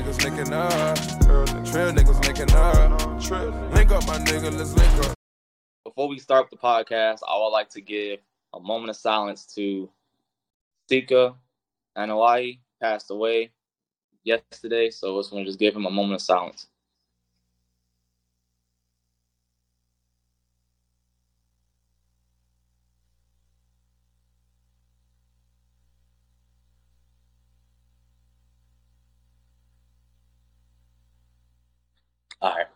niggas linking up. Trill niggas linking up. Link up, my nigga, let's link up. Before we start the podcast, I would like to give a moment of silence to Sika Anoa'i, passed away yesterday, so I just want to just give him a moment of silence. All right.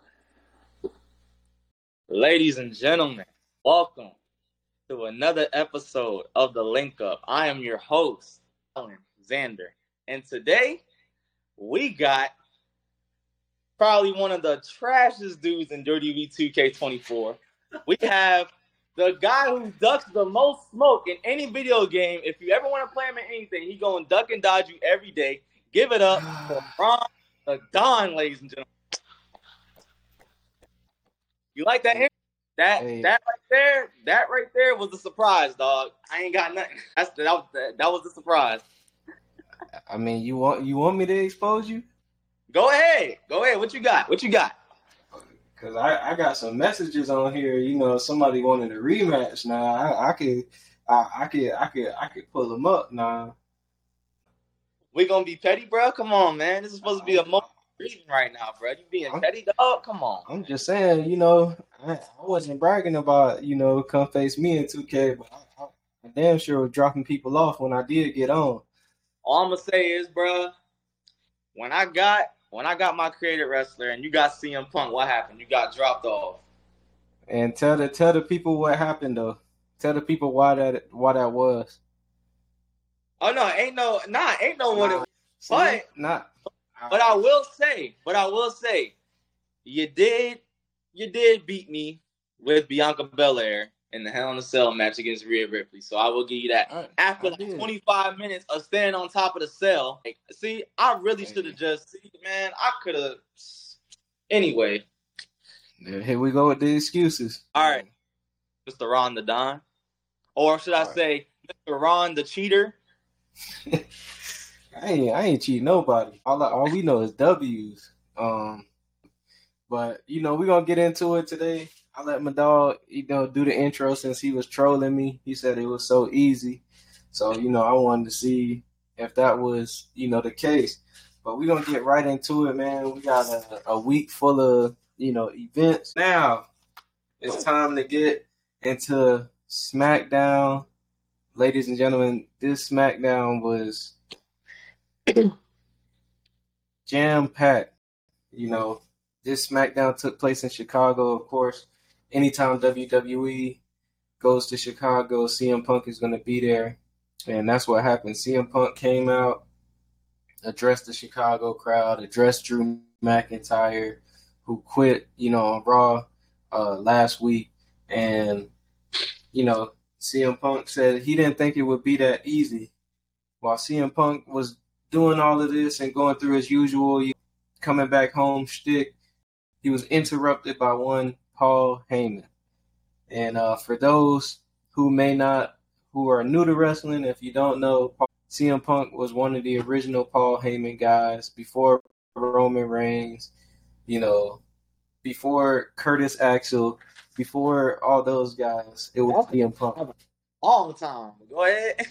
Ladies and gentlemen, welcome to another episode of The Link Up. I am your host, Alan Xander, and today we got probably one of the trashiest dudes in WWE 2K24. We have the guy who ducks the most smoke in any video game. If you ever want to play him in anything, he going to duck and dodge you every day. Give it up for Ron the Don, ladies and gentlemen. You like that? That right there was a surprise, dog. I ain't got nothing. That was the surprise. I mean, you want me to expose you? Go ahead. What you got? Because I got some messages on here. You know, somebody wanted a rematch. Now I could pull them up now. We gonna be petty, bro? Come on, man. This is supposed to be a moment of reason right now, bro. You being petty, dog? Come on. I'm just saying, you know, I wasn't bragging about, you know, come face me in 2K, but I damn sure was dropping people off when I did get on. All I'm gonna say is, bro, when I got my created wrestler and you got CM Punk, what happened? You got dropped off. And tell the people what happened though. Tell the people why that was. Oh no, ain't no what it was. But I will say, you did beat me with Bianca Belair in the Hell in a Cell match against Rhea Ripley. So I will give you that. After 25 minutes of standing on top of the cell, see, I really should have man, I could have. Anyway. Here we go with the excuses. All right. Mr. Ron the Don. Or should I say, Mr. Ron the Cheater? I ain't cheating nobody. All we know is W's. But you know, we're gonna get into it today. I let my dog, you know, do the intro since he was trolling me. He said it was so easy. So, you know, I wanted to see if that was, you know, the case. But we're gonna get right into it, man. We got a week full of, you know, events. Now it's time to get into SmackDown. Ladies and gentlemen, this SmackDown was jam-packed. You know, this SmackDown took place in Chicago, of course. Anytime WWE goes to Chicago, CM Punk is going to be there. And that's what happened. CM Punk came out, addressed the Chicago crowd, addressed Drew McIntyre, who quit, you know, on Raw last week. And, you know, CM Punk said he didn't think it would be that easy. While CM Punk was doing all of this and going through his usual coming back home shtick, he was interrupted by one Paul Heyman. And for those who are new to wrestling, if you don't know, CM Punk was one of the original Paul Heyman guys before Roman Reigns, you know, before Curtis Axel, before all those guys. It was CM Punk. All the time. Go ahead.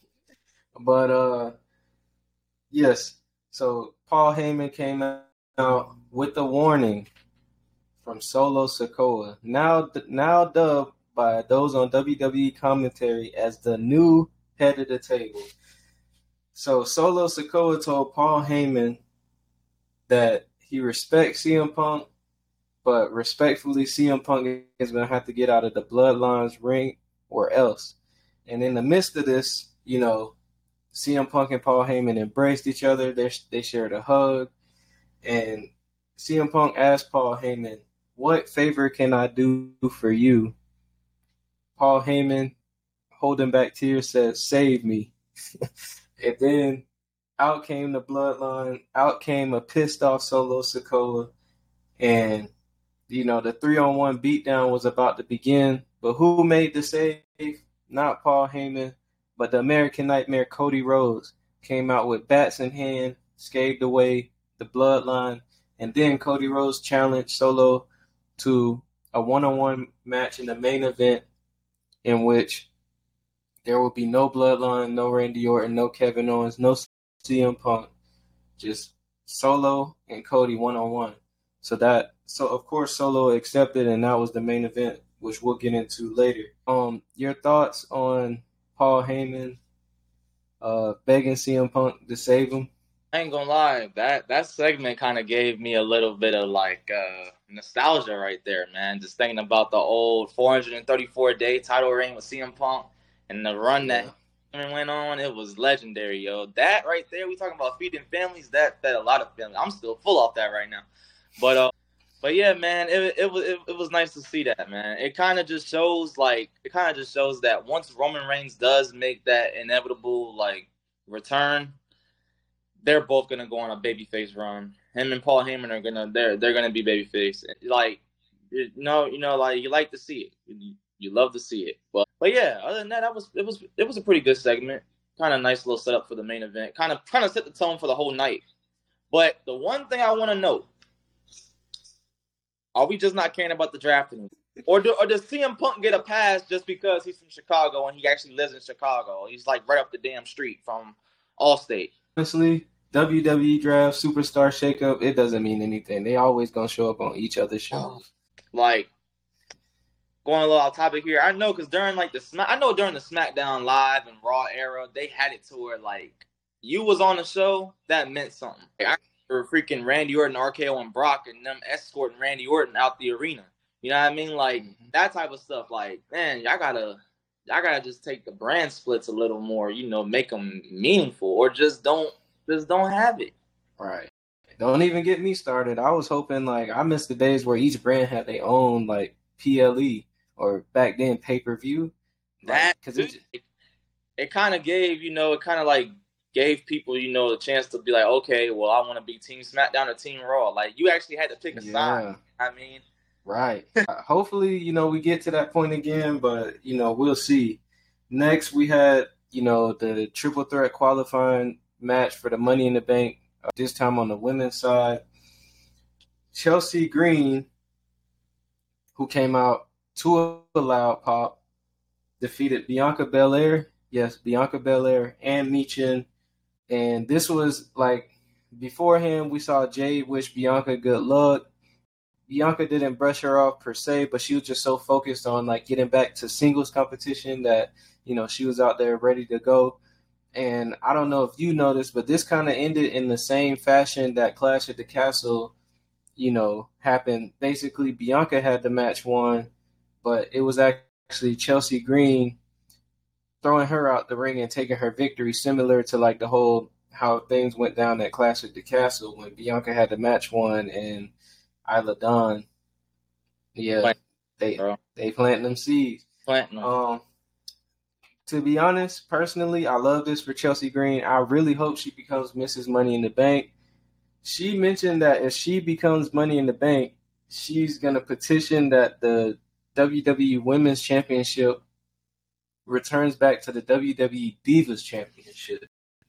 But, yes, so Paul Heyman came out with a warning from Solo Sikoa, now dubbed by those on WWE commentary as the new head of the table. So Solo Sikoa told Paul Heyman that he respects CM Punk, but respectfully, CM Punk is going to have to get out of the Bloodlines ring or else. And in the midst of this, you know, CM Punk and Paul Heyman embraced each other. They shared a hug. And CM Punk asked Paul Heyman, "What favor can I do for you?" Paul Heyman, holding back tears, said, "Save me." And then out came the Bloodline. Out came a pissed off Solo Sikoa. And, you know, the 3-on-1 beatdown was about to begin. But who made the save? Not Paul Heyman, but the American Nightmare Cody Rhodes came out with bats in hand, scathed away, the Bloodline, and then Cody Rhodes challenged Solo to a one-on-one match in the main event, in which there will be no Bloodline, no Randy Orton, no Kevin Owens, no CM Punk, just Solo and Cody one-on-one. So of course Solo accepted, and that was the main event, which we'll get into later. Your thoughts on Paul Heyman begging CM Punk to save him? I ain't gonna lie, that segment kind of gave me a little bit of like nostalgia right there, man. Just thinking about the old 434-day title reign with CM Punk and the run that went on. It was legendary, yo. That right there, we talking about feeding families. That fed a lot of families. I'm still full off that right now, but yeah, man, it was nice to see that, man. It kind of just shows that once Roman Reigns does make that inevitable like return, they're both gonna go on a babyface run. Him and Paul Heyman are they're gonna be babyface. Like, like you like to see it, you love to see it. But yeah, other than that, it was a pretty good segment. Kind of nice little setup for the main event. Kind of set the tone for the whole night. But the one thing I want to note: are we just not caring about the drafting, or does CM Punk get a pass just because he's from Chicago and he actually lives in Chicago? He's like right up the damn street from Allstate. Honestly, WWE draft, superstar shakeup, it doesn't mean anything. They always gonna show up on each other's shows. Like, going a little off topic here, I know because during the SmackDown Live and Raw era, they had it to where like you was on the show, that meant something. Like, I remember freaking Randy Orton, RKO, and Brock, and them escorting Randy Orton out the arena. You know what I mean? Like that type of stuff. Like, man, y'all gotta just take the brand splits a little more. Make them meaningful, or just don't have it. Right. Don't even get me started. I was hoping, like, I missed the days where each brand had their own, like, PLE or back then pay-per-view. That, because it kind of gave, gave people, a chance to be like, okay, well, I want to be Team SmackDown or Team Raw. Like, you actually had to pick a side. I mean. Right. Hopefully, we get to that point again, but, we'll see. Next, we had, the triple threat qualifying match for the Money in the Bank, this time on the women's side. Chelsea Green, who came out to a loud pop, defeated Bianca Belair. Yes, Bianca Belair and Michin. And this was like, beforehand, we saw Jade wish Bianca good luck. Bianca didn't brush her off per se, but she was just so focused on like getting back to singles competition that, she was out there ready to go. And I don't know if you noticed, but this kind of ended in the same fashion that Clash at the Castle, happened. Basically, Bianca had the match won, but it was actually Chelsea Green throwing her out the ring and taking her victory, similar to like the whole how things went down at Clash at the Castle when Bianca had the match won and Isla Dawn. Yeah, they planting them seeds. Planting them. To be honest, personally, I love this for Chelsea Green. I really hope she becomes Mrs. Money in the Bank. She mentioned that if she becomes Money in the Bank, she's going to petition that the WWE Women's Championship returns back to the WWE Divas Championship.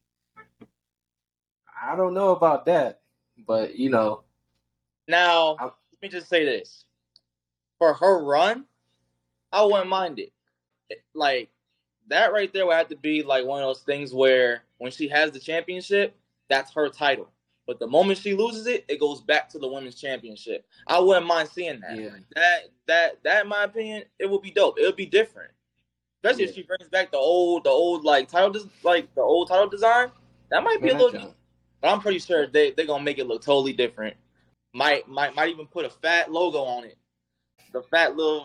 I don't know about that, but, Now, let me just say this. For her run, I wouldn't mind it. Like, that right there would have to be like one of those things where when she has the championship, that's her title. But the moment she loses it, it goes back to the women's championship. I wouldn't mind seeing that. Yeah. That in my opinion, it would be dope. It would be different, especially if she brings back the old like title, like the old title design. That might be a little, but I'm pretty sure they're gonna make it look totally different. Might even put a fat logo on it. The fat little.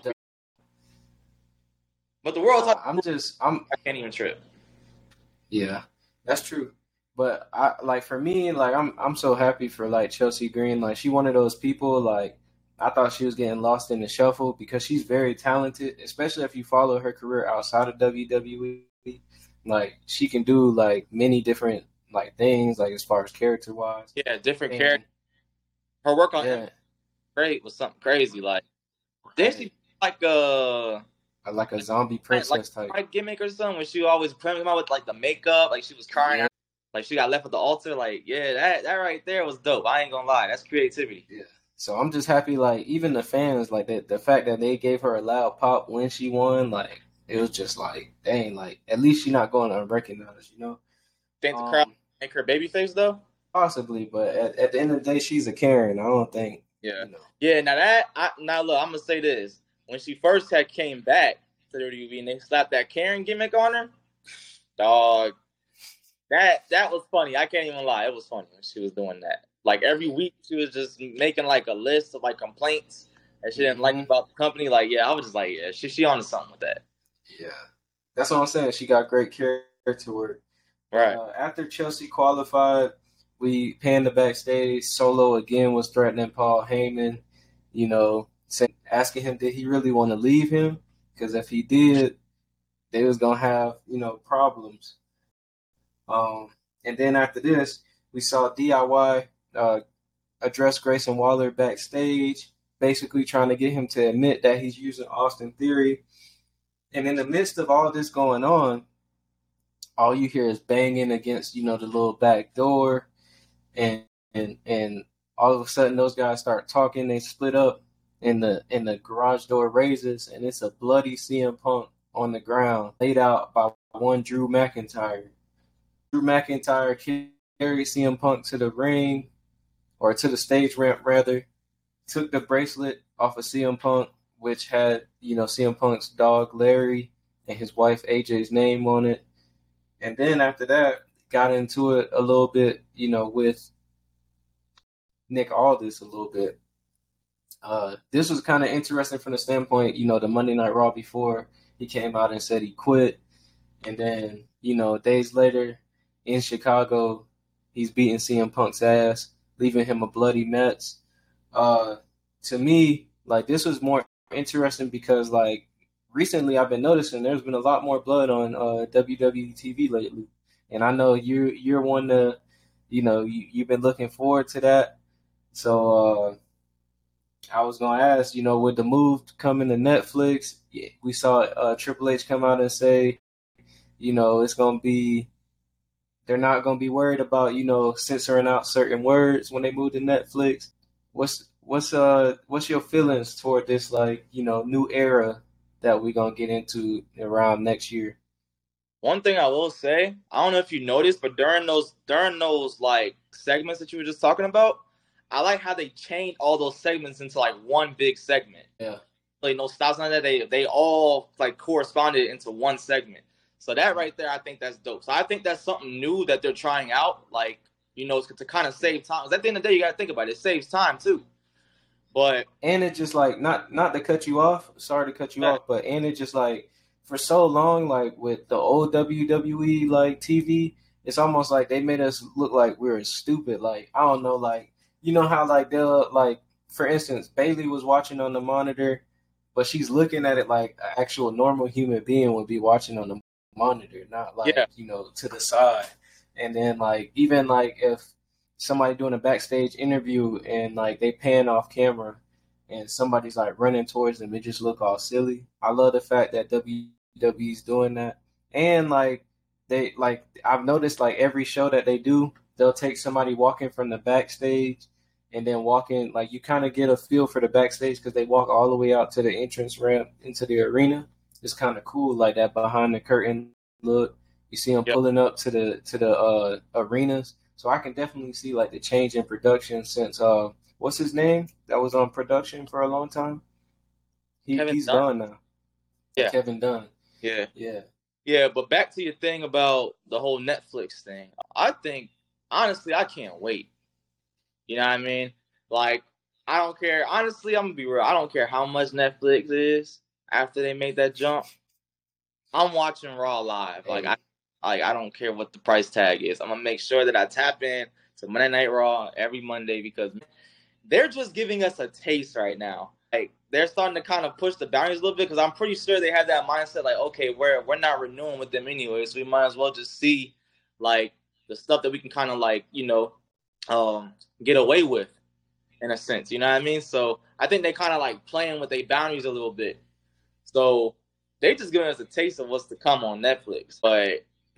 But the world title, I can't even trip. Yeah, that's true. But for me, I'm so happy for like Chelsea Green. Like, she one of those people, like, I thought she was getting lost in the shuffle because she's very talented, especially if you follow her career outside of WWE. Like, she can do like many different like things, like as far as character wise. Yeah, different character. Her work on him great was something crazy. Like, did she like a zombie princess type gimmick or something when she always put him out with like the makeup, like she was crying out. Like she got left at the altar. Like, yeah, that right there was dope. I ain't gonna lie, that's creativity. Yeah. So I'm just happy, like, even the fans, like, the fact that they gave her a loud pop when she won, like, it was just like, dang, like, at least she's not going unrecognized, you know? Think the crowd make her babyface though? Possibly, but at the end of the day, she's a Karen. I don't think. Yeah. You know. Yeah, now look, I'm gonna say this. When she first came back to the WWE and they slapped that Karen gimmick on her, dog, that was funny. I can't even lie. It was funny when she was doing that. Like every week she was just making like a list of like complaints that she didn't like about the company. Like, yeah, I was just like, yeah, she on to something with that. Yeah. That's what I'm saying. She got great character work. Right. After Chelsea qualified, we panned the backstage. Solo again was threatening Paul Heyman, you know, asking him did he really want to leave him? Because if he did, they was gonna have, you know, problems. And then after this, we saw DIY address Grayson Waller backstage, basically trying to get him to admit that he's using Austin Theory. And in the midst of all this going on, all you hear is banging against, you know, the little back door, and all of a sudden those guys start talking. They split up, and the garage door raises, and it's a bloody CM Punk on the ground, laid out by one Drew McIntyre. Drew McIntyre carried CM Punk to the ring, or to the stage ramp rather, took the bracelet off of CM Punk, which had, you know, CM Punk's dog Larry and his wife AJ's name on it. And then after that, got into it a little bit, you know, with Nick Aldis a little bit. This was kind of interesting from the standpoint, you know, the Monday Night Raw before, he came out and said he quit. And then, you know, days later in Chicago, he's beating CM Punk's ass, leaving him a bloody mess. To me, like, this was more interesting because, like, recently I've been noticing there's been a lot more blood on WWE TV lately. And I know you're one to, you know, you've been looking forward to that. So I was going to ask, you know, with the move coming to Netflix, we saw Triple H come out and say, you know, it's going to be, they're not going to be worried about, you know, censoring out certain words when they move to Netflix. What's your feelings toward this, like, you know, new era that we're going to get into around next year? One thing I will say, I don't know if you noticed, but during those like segments that you were just talking about, I like how they changed all those segments into like one big segment. Yeah. Like no stops on that. They all like corresponded into one segment. So that right there, I think that's dope. So I think that's something new that they're trying out. Like, you know, to kind of save time. Because at the end of the day, you got to think about it. It saves time too. And it just like not to cut you off. Sorry to cut you off, but and it just like for so long, like with the old WWE like TV, it's almost like they made us look like we were stupid. Like, I don't know, like, you know how like they'll, like, for instance, Bayley was watching on the monitor, but she's looking at it like an actual normal human being would be watching on the monitor, not like, you know, to the side. And then like even like if somebody doing a backstage interview and like they pan off camera and somebody's like running towards them, it just look all silly. I love the fact that WWE's doing that. And like they, like, I've noticed like every show that they do, they'll take somebody walking from the backstage and then walking, like, you kind of get a feel for the backstage because they walk all the way out to the entrance ramp into the arena. It's kind of cool, like that behind the curtain look. You see them pulling up to the arenas. So I can definitely see like the change in production since what's his name that was on production for a long time? He's gone now. Yeah, Kevin Dunn. Yeah. But back to your thing about the whole Netflix thing. I think honestly, I can't wait. You know what I mean? Like, I don't care. Honestly, I'm gonna be real. I don't care how much Netflix is after they make that jump. I'm watching Raw live. Like, I don't care what the price tag is. I'm gonna make sure that I tap in to Monday Night Raw every Monday because they're just giving us a taste right now. Like, they're starting to kind of push the boundaries a little bit because I'm pretty sure they have that mindset like, okay, we're not renewing with them anyway, so we might as well just see like the stuff that we can kind of like, you know, get away with in a sense. You know what I mean? So I think they kind of like playing with their boundaries a little bit. So they just giving us a taste of what's to come on Netflix. But if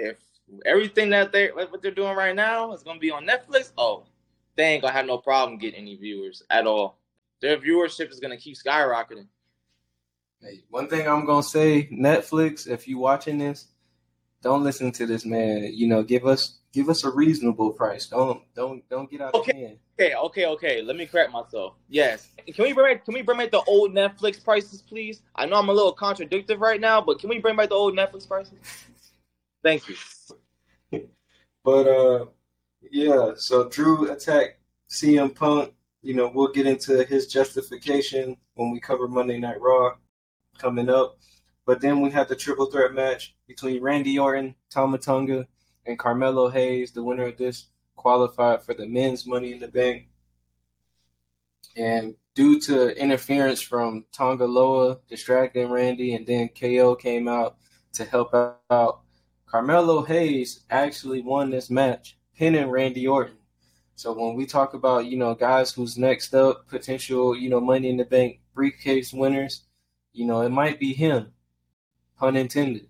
everything that what they're doing right now is gonna be on Netflix. Oh, they ain't gonna have no problem getting any viewers at all. Their viewership is gonna keep skyrocketing. Hey, one thing I'm gonna say, Netflix, if you watching this, don't listen to this man. You know, give us a reasonable price. Don't get out of hand. Okay. Let me correct myself. Yes. Can we bring back the old Netflix prices, please? I know I'm a little contradictory right now, but can we bring back the old Netflix prices? Thank you. But yeah. So Drew attacked CM Punk. You know, we'll get into his justification when we cover Monday Night Raw coming up. But then we had the triple threat match between Randy Orton, Tama Tonga, and Carmelo Hayes. The winner of this qualified for the men's Money in the Bank. And due to interference from Tonga Loa distracting Randy, and then KO came out to help out, Carmelo Hayes actually won this match, pinning Randy Orton. So when we talk about, you know, guys who's next up, potential, you know, Money in the Bank briefcase winners, you know, it might be him, pun intended.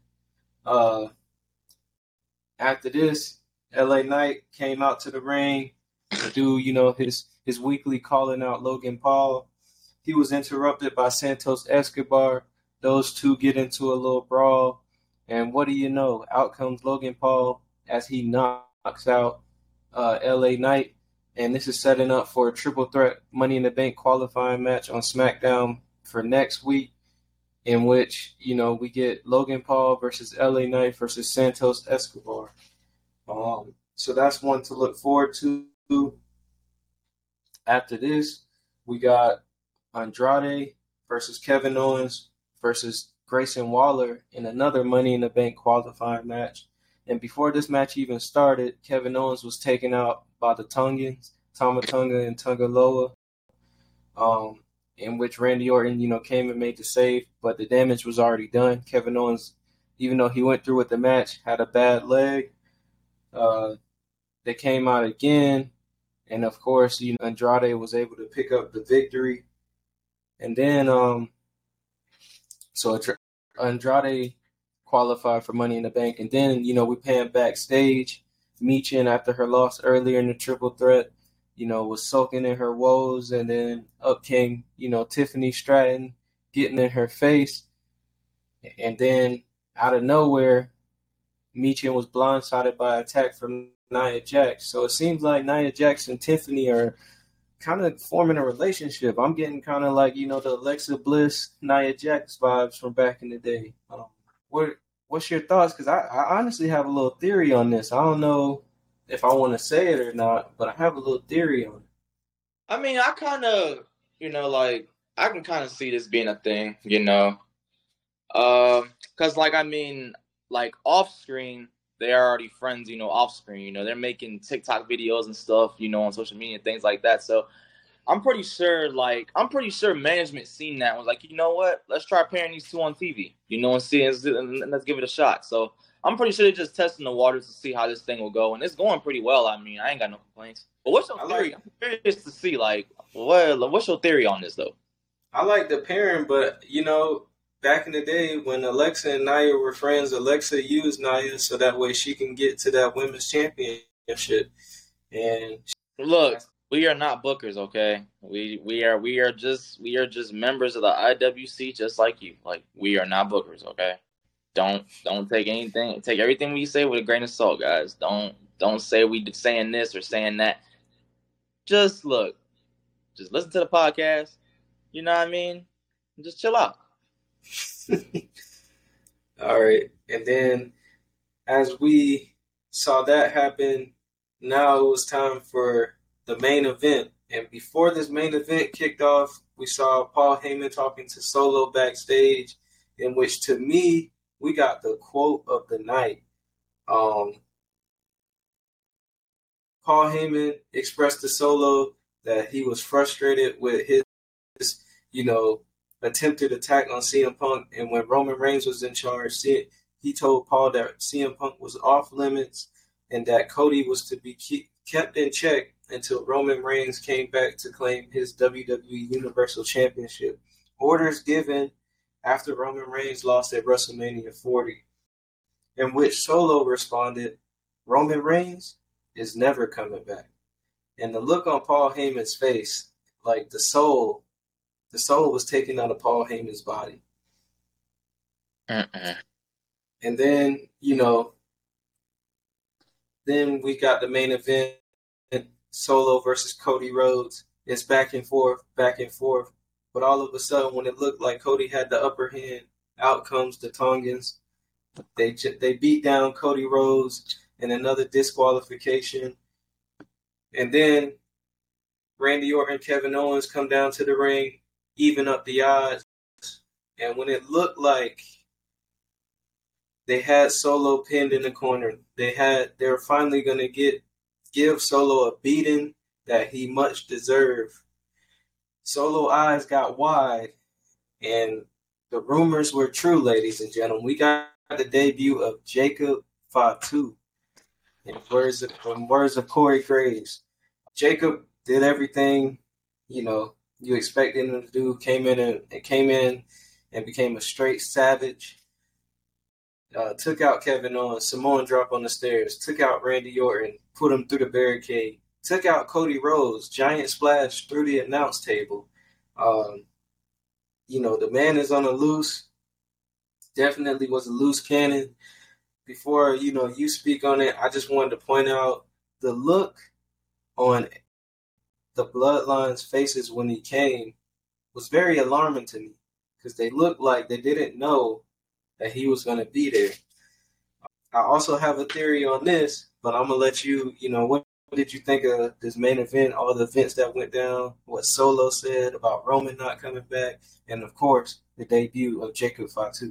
After this, LA Knight came out to the ring to do, you know, his weekly calling out Logan Paul. He was interrupted by Santos Escobar. Those two get into a little brawl. And what do you know? Out comes Logan Paul as he knocks out LA Knight. And this is setting up for a triple threat Money in the Bank qualifying match on SmackDown for next week, in which, you know, we get Logan Paul versus LA Knight versus Santos Escobar. So that's one to look forward to. After this, we got Andrade versus Kevin Owens versus Grayson Waller in another Money in the Bank qualifying match. And before this match even started, Kevin Owens was taken out by the Tongans, Tama Tonga and Tonga Loa, in which Randy Orton, you know, came and made the save, but the damage was already done. Kevin Owens, even though he went through with the match, had a bad leg. They came out again, and of course, you know, Andrade was able to pick up the victory. And then, so Andrade qualified for Money in the Bank, and then, you know, we pan backstage. Michin, after her loss earlier in the triple threat, you know, was soaking in her woes, and then up came, you know, Tiffany Stratton getting in her face. And then out of nowhere, Michin was blindsided by an attack from Nia Jax. So it seems like Nia Jax and Tiffany are kind of forming a relationship. I'm getting kind of like, you know, the Alexa Bliss, Nia Jax vibes from back in the day. What's your thoughts? Because I honestly have a little theory on this. I don't know if I want to say it or not, but I have a little theory on it. I mean, I kind of, you know, like, I can kind of see this being a thing, you know. Because, like, I mean, like, off-screen, they're already friends, you know, off-screen. You know, they're making TikTok videos and stuff, you know, on social media, things like that. So I'm pretty sure management seen that and was like, you know what? Let's try pairing these two on TV, you know, and let's give it a shot. So I'm pretty sure they're just testing the waters to see how this thing will go. And it's going pretty well. I mean, I ain't got no complaints. But what's your theory? I'm curious to see, like, what's your theory on this, though? I like the pairing, but, you know, back in the day when Alexa and Nia were friends, Alexa used Nia so that way she can get to that women's championship. And look, we are not bookers, okay? We are just members of the IWC, just like you. Like, we are not bookers, okay? Don't take everything we say with a grain of salt, guys. Don't say we saying this or saying that. Just listen to the podcast. You know what I mean? Just chill out. All right. And then as we saw that happen, now it was time for the main event. And before this main event kicked off, we saw Paul Heyman talking to Solo backstage, in which, to me, we got the quote of the night. Paul Heyman expressed to Solo that he was frustrated with his, you know, attempted attack on CM Punk. And when Roman Reigns was in charge, he told Paul that CM Punk was off limits and that Cody was to be kept in check until Roman Reigns came back to claim his WWE Universal Championship. Orders given after Roman Reigns lost at WrestleMania 40, in which Solo responded, Roman Reigns is never coming back. And the look on Paul Heyman's face, like the soul was taken out of Paul Heyman's body. Mm-mm. And then, then we got the main event, Solo versus Cody Rhodes. It's back and forth. But all of a sudden, when it looked like Cody had the upper hand, out comes the Tongans. They beat down Cody Rhodes in another disqualification. And then Randy Orton and Kevin Owens come down to the ring, even up the odds. And when it looked like they had Solo pinned in the corner, they were finally going to give Solo a beating that he much deserved. Solo eyes got wide, and the rumors were true, ladies and gentlemen. We got the debut of Jacob Fatu. In words of Corey Graves. Jacob did everything, you expected him to do. Came in and became a straight savage. Took out Kevin Owens, Samoan drop on the stairs. Took out Randy Orton, put him through the barricade. Took out Cody Rhodes, giant splash through the announce table. The man is on a loose. Definitely was a loose cannon. Before, you speak on it, I just wanted to point out the look on the Bloodline's faces when he came was very alarming to me because they looked like they didn't know that he was going to be there. I also have a theory on this, but I'm going to let you, what did you think of this main event, all the events that went down, what Solo said about Roman not coming back, and, of course, the debut of Jacob Fatu?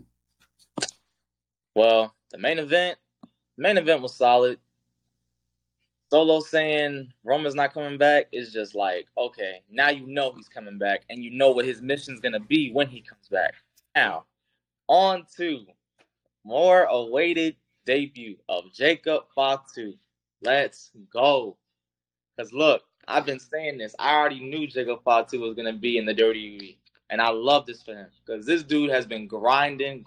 Well, the main event was solid. Solo saying Roman's not coming back is just like, okay, now you know he's coming back, and you know what his mission's going to be when he comes back. Now, on to more awaited debut of Jacob Fatu. Let's go. Because look, I've been saying this. I already knew Jacob Fatu was going to be in the WWE, and I love this for him because this dude has been grinding.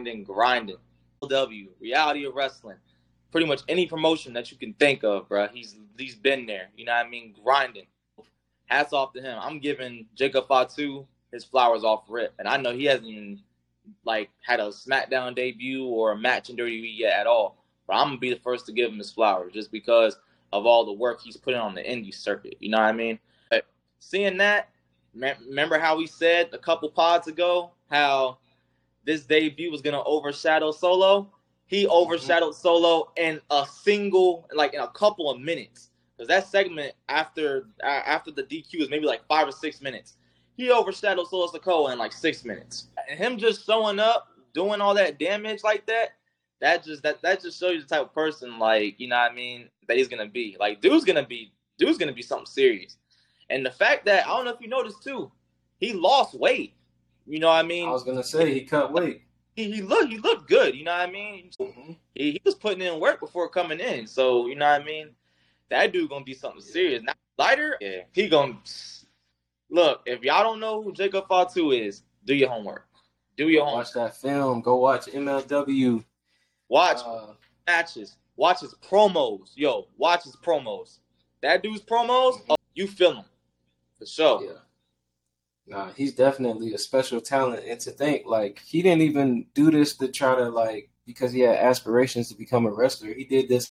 Reality of wrestling, pretty much any promotion that you can think of, bro. He's been there. You know what I mean? Grinding. Hats off to him. I'm giving Jacob Fatu his flowers off rip, and I know he hasn't even had a SmackDown debut or a match in WWE yet at all. But I'm gonna be the first to give him his flowers just because of all the work he's putting on the indie circuit. You know what I mean? But seeing that, remember how we said a couple pods ago how this debut was going to overshadow Solo? He overshadowed Solo in a couple of minutes. Because that segment after the DQ is maybe 5 or 6 minutes. He overshadowed Solo Sikoa in 6 minutes. And him just showing up, doing all that damage like that just shows you the type of person, you know what I mean, that he's going to be. Dude's going to be something serious. And the fact that, I don't know if you noticed too, he lost weight. You know what I mean? I was gonna say he cut weight. He looked good. You know what I mean? Mm-hmm. He was putting in work before coming in. So you know what I mean? That dude gonna be something serious. Now lighter, yeah. He gonna look. If y'all don't know who Jacob Fatu is, do your homework. Watch that film. Go watch MLW. Watch matches. Watch his promos. Yo, watch his promos. That dude's promos, you feel him for sure. Yeah. Nah, he's definitely a special talent. And to think, he didn't even do this to try to, because he had aspirations to become a wrestler. He did this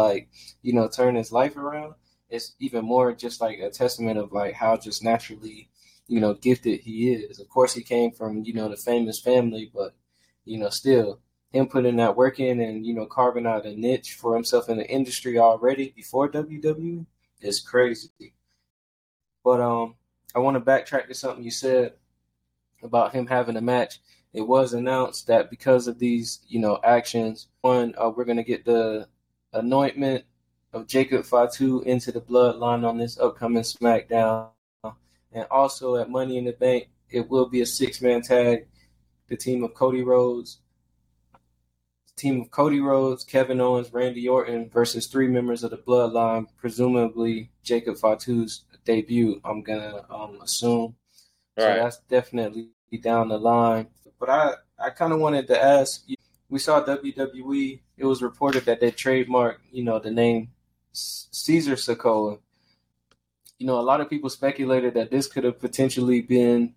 to, turn his life around. It's even more just, a testament of, how just naturally, gifted he is. Of course, he came from, the famous family, but, still, him putting that work in and, carving out a niche for himself in the industry already before WWE is crazy. But, I want to backtrack to something you said about him having a match. It was announced that because of these, actions, we're going to get the anointment of Jacob Fatu into the Bloodline on this upcoming SmackDown. And also at Money in the Bank, it will be a 6-man tag. The team of Cody Rhodes, Kevin Owens, Randy Orton versus 3 members of the Bloodline, presumably Jacob Fatu's debut, I'm gonna assume. So that's definitely down the line. But I kind of wanted to ask you, we saw WWE. It was reported that they trademarked, the name Caesar Sikoa. A lot of people speculated that this could have potentially been,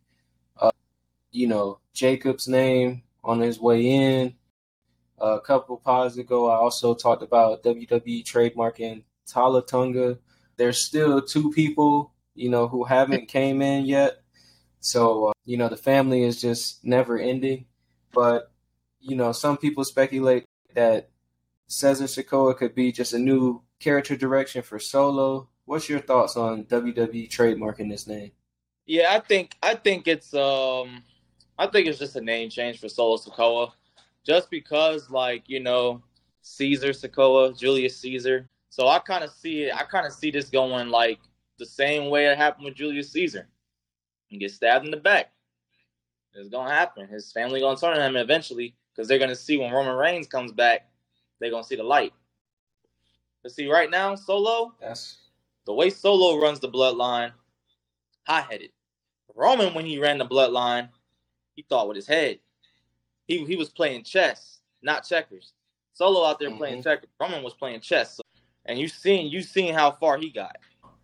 Jacob's name on his way in. A couple pods ago, I also talked about WWE trademarking Tala Tunga. There's still two people, who haven't came in yet. So, the family is just never ending. But, some people speculate that Cesar Sikoa could be just a new character direction for Solo. What's your thoughts on WWE trademarking this name? Yeah, I think it's just a name change for Solo Sikoa, just because Caesar Sikoa, Julius Caesar. So I kind of see this going like the same way it happened with Julius Caesar. He gets stabbed in the back. It's gonna happen. His family gonna turn on him eventually because they're gonna see when Roman Reigns comes back, they're gonna see the light. But see, right now, Solo, the way Solo runs the bloodline, hot-headed. Roman, when he ran the bloodline, he thought with his head. He was playing chess, not checkers. Solo out there playing checkers. Roman was playing chess. And you seen how far he got.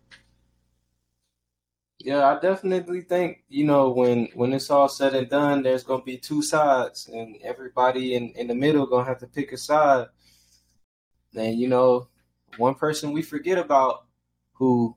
Yeah, I definitely think, when it's all said and done, there's going to be two sides, and everybody in the middle going to have to pick a side. And, one person we forget about who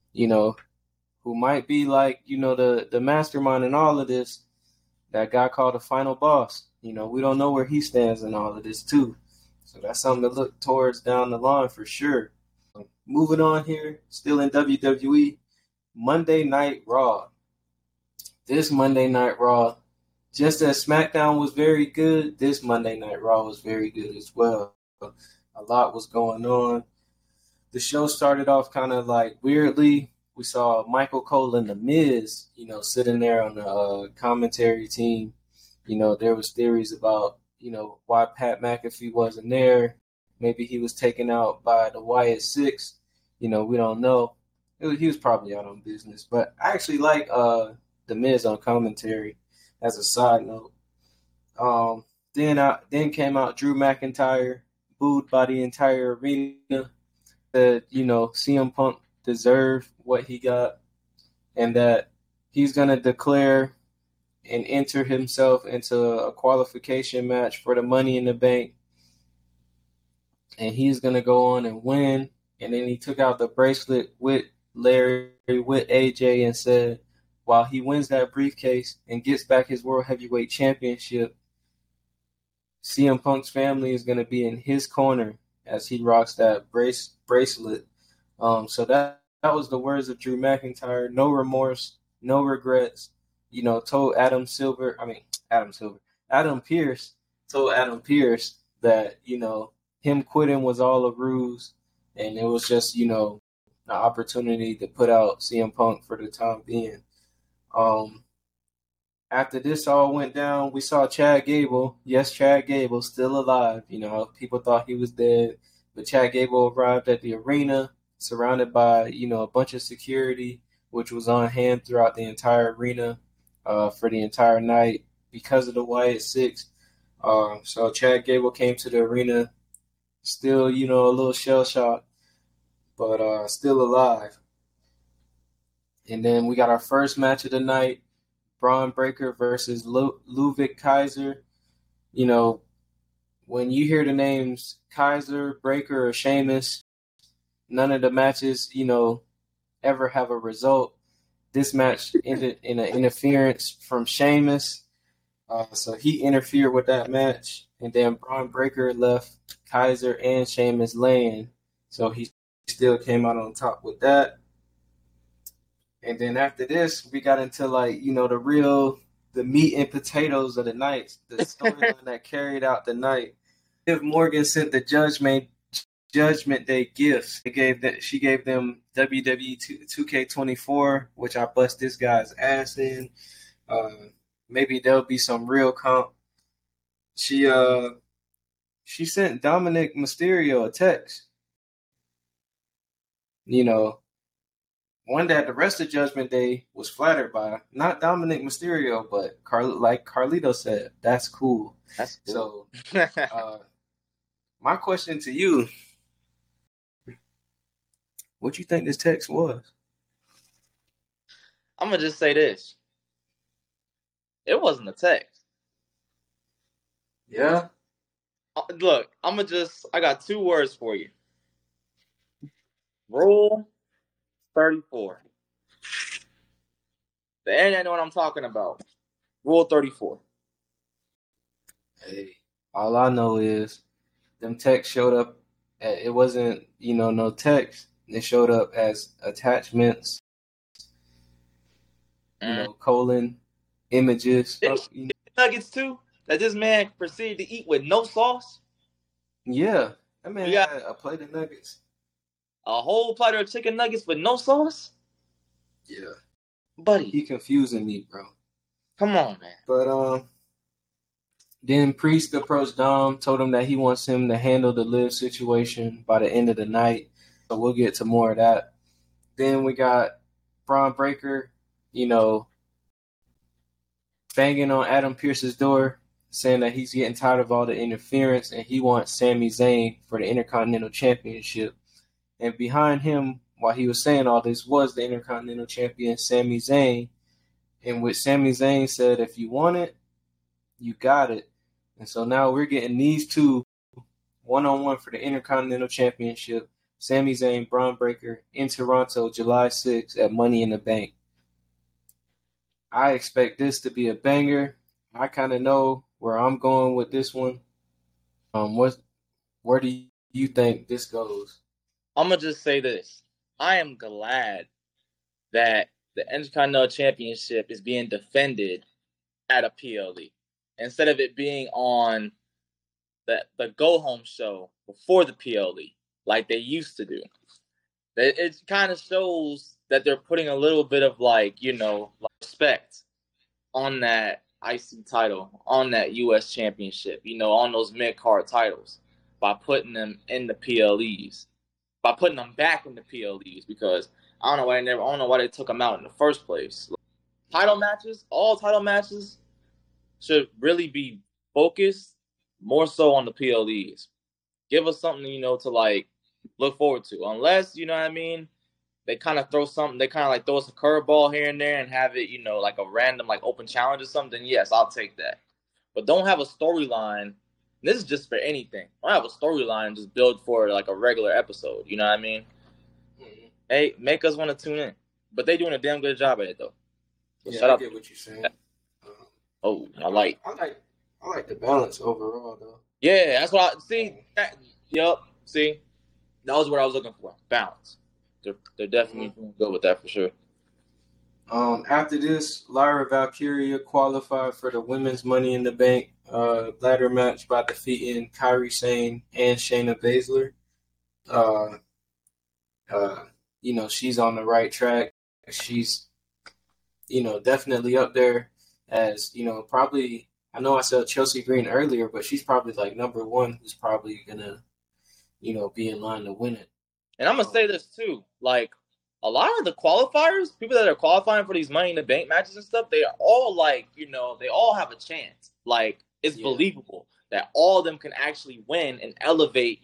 might be like, the mastermind in all of this, that guy called the final boss. We don't know where he stands in all of this, too. So that's something to look towards down the line for sure. Moving on here, still in WWE, Monday Night Raw. This Monday Night Raw, just as SmackDown was very good, this Monday Night Raw was very good as well. A lot was going on. The show started off kind of like weirdly. We saw Michael Cole and The Miz, sitting there on the commentary team. There was theories about, why Pat McAfee wasn't there. Maybe he was taken out by the Wyatt Six. We don't know. He was probably out on business. But I actually like The Miz on commentary as a side note. Then came out Drew McIntyre, booed by the entire arena. That, CM Punk deserved what he got, and that he's going to declare and enter himself into a qualification match for the Money in the Bank, and he's going to go on and win. And then he took out the bracelet with Larry, with AJ, and said, while he wins that briefcase and gets back his World Heavyweight Championship, CM Punk's family is going to be in his corner as he rocks that bracelet. So that was the words of Drew McIntyre. No remorse, no regrets. Told Adam Pearce told Adam Pearce that, him quitting was all a ruse, and it was just, an opportunity to put out CM Punk for the time being. After this all went down, we saw Chad Gable. Yes, Chad Gable still alive. People thought he was dead, but Chad Gable arrived at the arena, surrounded by, a bunch of security, which was on hand throughout the entire arena for the entire night because of the Wyatt Six. So Chad Gable came to the arena, still, a little shell-shocked, but still alive. And then we got our first match of the night, Braun Breaker versus Ludwig Kaiser. When you hear the names Kaiser, Breaker, or Sheamus, none of the matches, ever have a result. This match ended in an interference from Sheamus. So he interfered with that match. And then Braun Breaker left Kaiser and Sheamus laying. So he still came out on top with that. And then after this, we got into the meat and potatoes of the night, the storyline that carried out the night. Liv Morgan sent the Judgment Day gifts. She gave them WWE 2K24, which I bust this guy's ass in. Maybe there'll be some real comp. She sent Dominic Mysterio a text. one that the rest of Judgment Day was flattered by. Not Dominic Mysterio, but like Carlito said, that's cool. That's cool. So, my question to you, what you think this text was? I'm going to just say this. It wasn't a text. Yeah? Look, I got 2 words for you. Rule 34. The internet know what I'm talking about. Rule 34. Hey, all I know is them texts showed up. It wasn't, no text. They showed up as attachments, colon, images. Nuggets too? That this man proceeded to eat with no sauce? Yeah. That man had a plate of nuggets. A whole platter of chicken nuggets with no sauce? Yeah. Buddy. He confusing me, bro. Come on, man. But then Priest approached Dom, told him that he wants him to handle the Liv situation by the end of the night. So we'll get to more of that. Then we got Braun Breaker, banging on Adam Pearce's door, saying that he's getting tired of all the interference and he wants Sami Zayn for the Intercontinental Championship. And behind him, while he was saying all this, was the Intercontinental Champion, Sami Zayn, in which Sami Zayn said, if you want it, you got it. And so now we're getting these two one-on-one for the Intercontinental Championship, Sami Zayn, Braun Breaker, in Toronto, July 6th at Money in the Bank. I expect this to be a banger. I kind of know where I'm going with this one. Where do you think this goes? I'm going to just say this. I am glad that the Intercontinental Championship is being defended at a PLE instead of it being on the go-home show before the PLE like they used to do. It kind of shows that they're putting a little bit of respect on that IC title, on that US Championship, on those mid-card titles by putting them in the PLEs, by putting them back in the PLEs, because I don't know why they took them out in the first place. All title matches should really be focused more so on the PLEs. Give us something, to look forward to. Unless, they kind of throw something, they kind of throw us a curveball here and there and have it, like a random open challenge or something. Yes, I'll take that. But don't have a storyline. This is just for anything. Don't have a storyline just build for a regular episode. You know what I mean? Mm-hmm. Hey, make us want to tune in. But they doing a damn good job at it though. So yeah, I get what you're saying. I like the balance overall though. Yeah, that's what I see. See, that was what I was looking for. Balance. They're definitely doing good with that for sure. After this, Lyra Valkyria qualified for the women's Money in the Bank ladder match by defeating Kairi Sane and Shayna Baszler. She's on the right track. She's, definitely up there as, probably, I know I said Chelsea Green earlier, but she's probably number one who's probably gonna, be in line to win it. And I'm going to say this too, a lot of the qualifiers, people that are qualifying for these Money in the Bank matches and stuff, they are all they all have a chance. It's believable that all of them can actually win and elevate,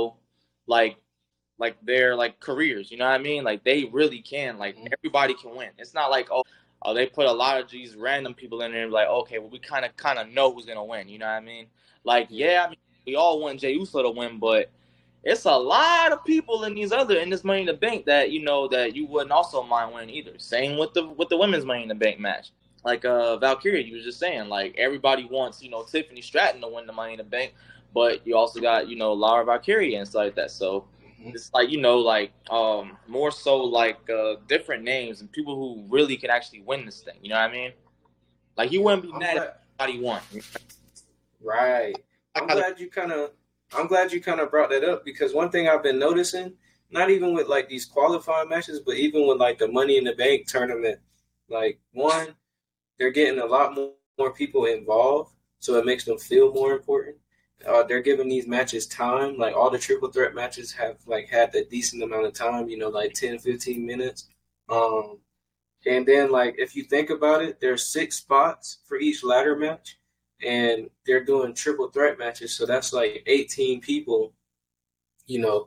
their careers. You know what I mean? They really can. Everybody can win. It's not they put a lot of these random people in there and okay, well, we kind of know who's going to win. You know what I mean? We all want Jey Uso to win, but it's a lot of people in this Money in the Bank that that you wouldn't also mind winning either. Same with the women's Money in the Bank match. Valkyria, you was just saying, everybody wants Tiffany Stratton to win the Money in the Bank, but you also got Lyra Valkyria and stuff like that. So it's more so different names and people who really can actually win this thing. You know what I mean? You wouldn't be mad if anybody won. Right. I'm glad you kind of brought that up, because one thing I've been noticing, not even with these qualifying matches, but even with the Money in the Bank tournament, one, they're getting a lot more people involved, so it makes them feel more important. They're giving these matches time. All the triple threat matches have had a decent amount of time, 10, 15 minutes. And then, like, if you think about it, there's 6 spots for each ladder match, and they're doing triple threat matches. So that's like 18 people, you know,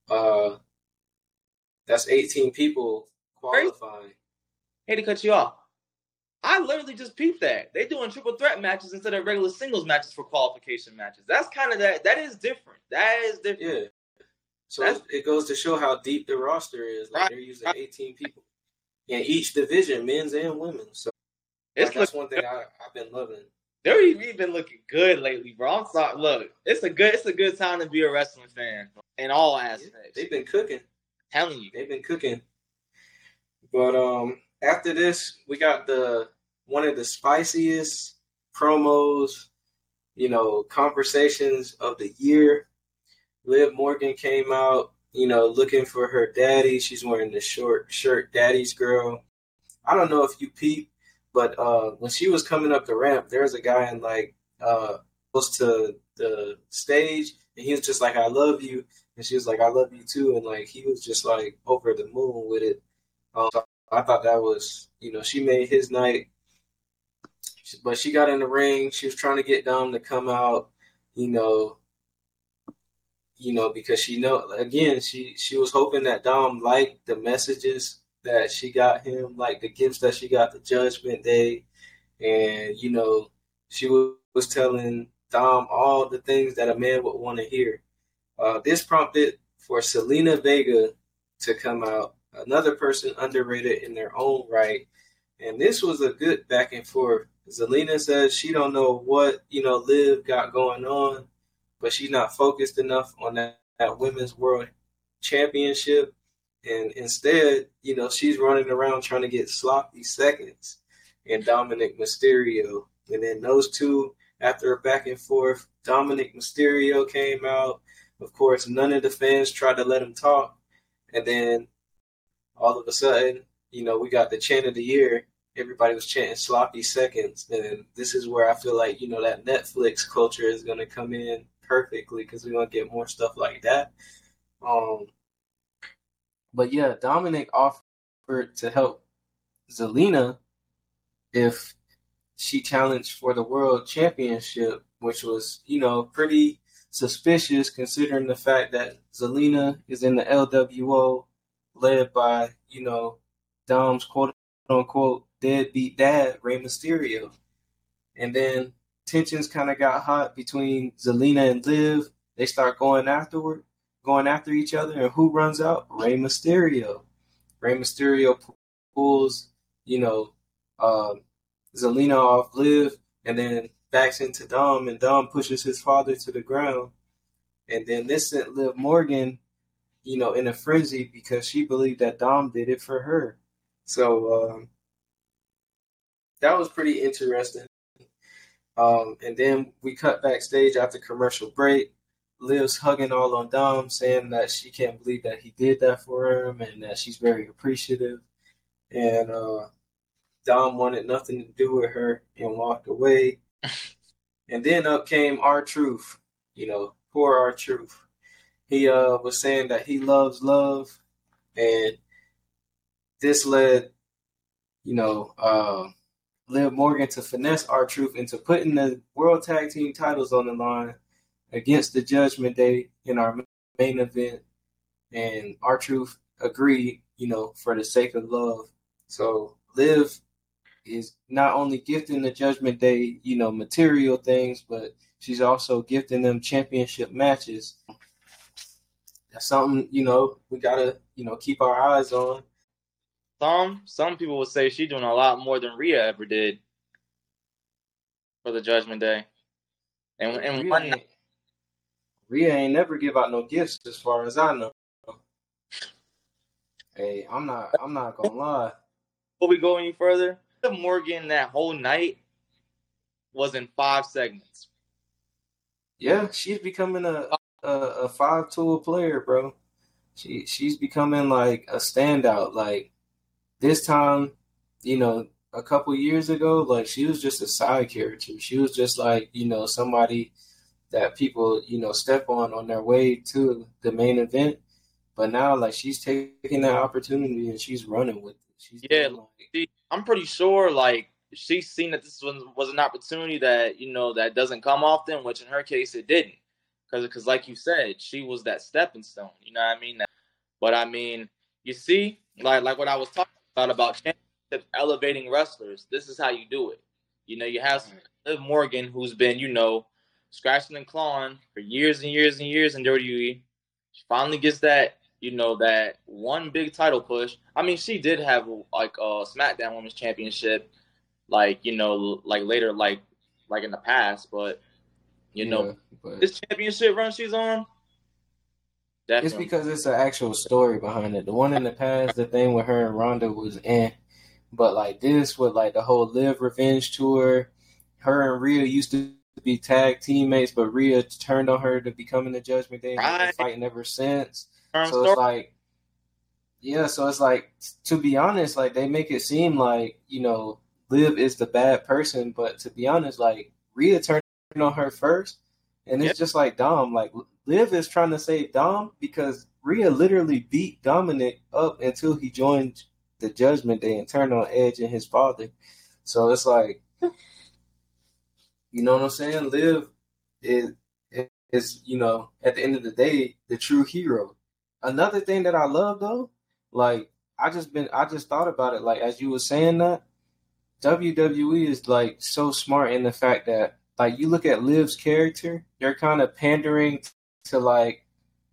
that's 18 people qualifying. Hate to cut you off. I literally just peeped that. They're doing triple threat matches instead of regular singles matches for qualification matches. That's kind of that is different. That is different. Yeah. So it goes to show how deep the roster is. Like, Right. they're using 18 people in each division, men's and women's. So that's one thing I've been loving. We've been looking good lately, bro. I'm sorry. Look, it's a good time to be a wrestling fan in all aspects. They've been cooking. Telling you. They've been cooking. But after this, we got one of the spiciest promos, conversations of the year. Liv Morgan came out, looking for her daddy. She's wearing the short shirt, Daddy's Girl. I don't know if you peeped, but when she was coming up the ramp, there was a guy in close to the stage, and he was just like, "I love you," and she was like, "I love you too," and like he was just like over the moon with it. So I thought that was, she made his night. But she got in the ring. She was trying to get Dom to come out, because she was hoping that Dom liked the messages that she got him, like the gifts that she got the Judgment Day. And, she was telling Dom all the things that a man would want to hear. This prompted for Zelina Vega to come out, another person underrated in their own right. And this was a good back and forth. Zelina says she don't know what, Liv got going on, but she's not focused enough on that Women's World Championship. And instead, she's running around trying to get sloppy seconds and Dominic Mysterio. And then those two, after a back and forth, Dominic Mysterio came out. Of course, none of the fans tried to let him talk. And then all of a sudden, we got the chant of the year. Everybody was chanting sloppy seconds. And this is where I feel like, that Netflix culture is going to come in perfectly, because we're going to get more stuff like that. But yeah, Dominic offered to help Zelina if she challenged for the world championship, which was, pretty suspicious considering the fact that Zelina is in the LWO led by, Dom's quote unquote deadbeat dad, Rey Mysterio. And then tensions kind of got hot between Zelina and Liv. They start going after each other, and who runs out? Rey Mysterio. Rey Mysterio pulls, Zelina off Liv, and then backs into Dom, and Dom pushes his father to the ground. And then this sent Liv Morgan, in a frenzy because she believed that Dom did it for her. So that was pretty interesting. And then we cut backstage after commercial break. Liv's hugging all on Dom, saying that she can't believe that he did that for him and that she's very appreciative. And Dom wanted nothing to do with her and walked away. And then up came R-Truth, poor R-Truth. He was saying that he loves love, and this led, Liv Morgan to finesse R-Truth into putting the World Tag Team titles on the line against the Judgment Day in our main event. And R-Truth agreed, for the sake of love. So Liv is not only gifting the Judgment Day, material things, but she's also gifting them championship matches. That's something, we gotta, keep our eyes on. Some people would say she's doing a lot more than Rhea ever did for the Judgment Day. And Rhea ain't never give out no gifts, as far as I know. Hey, I'm not gonna lie. Before we go any further, Morgan that whole night was in 5 segments. Yeah, she's becoming a 5-tool player, bro. She's becoming like a standout. Like this time, a couple years ago, like she was just a side character. She was just like, somebody that people, step on their way to the main event. But now, like, she's taking that opportunity and she's running with it. She's I'm pretty sure, like, she's seen that this was an opportunity that, that doesn't come often, which in her case it didn't. Because like you said, she was that stepping stone. You know what I mean? But I mean, you see, like what I was talking about championships elevating wrestlers. This is how you do it. You have Liv Morgan, who's been, scratching and clawing for years and years and years in WWE. She finally gets that, that one big title push. I mean, she did have like a SmackDown Women's Championship, like later, like in the past, but this championship run she's on, definitely. It's because it's an actual story behind it. The one in the past, the thing with her and Ronda was but like this with like the whole Liv Revenge tour, her and Rhea used to be tag teammates, but Rhea turned on her to becoming the Judgment Day, and they've been fighting ever since. So it's like, so it's like, to be honest, like they make it seem like Liv is the bad person, but to be honest, like Rhea turned on her first, and it's just like Dom. Like Liv is trying to save Dom because Rhea literally beat Dominic up until he joined the Judgment Day and turned on Edge and his father. So it's like, you know what I'm saying? Liv is at the end of the day, the true hero. Another thing that I love though, like I just thought about it, like as you were saying that, WWE is like so smart in the fact that like you look at Liv's character, they're kind of pandering to like,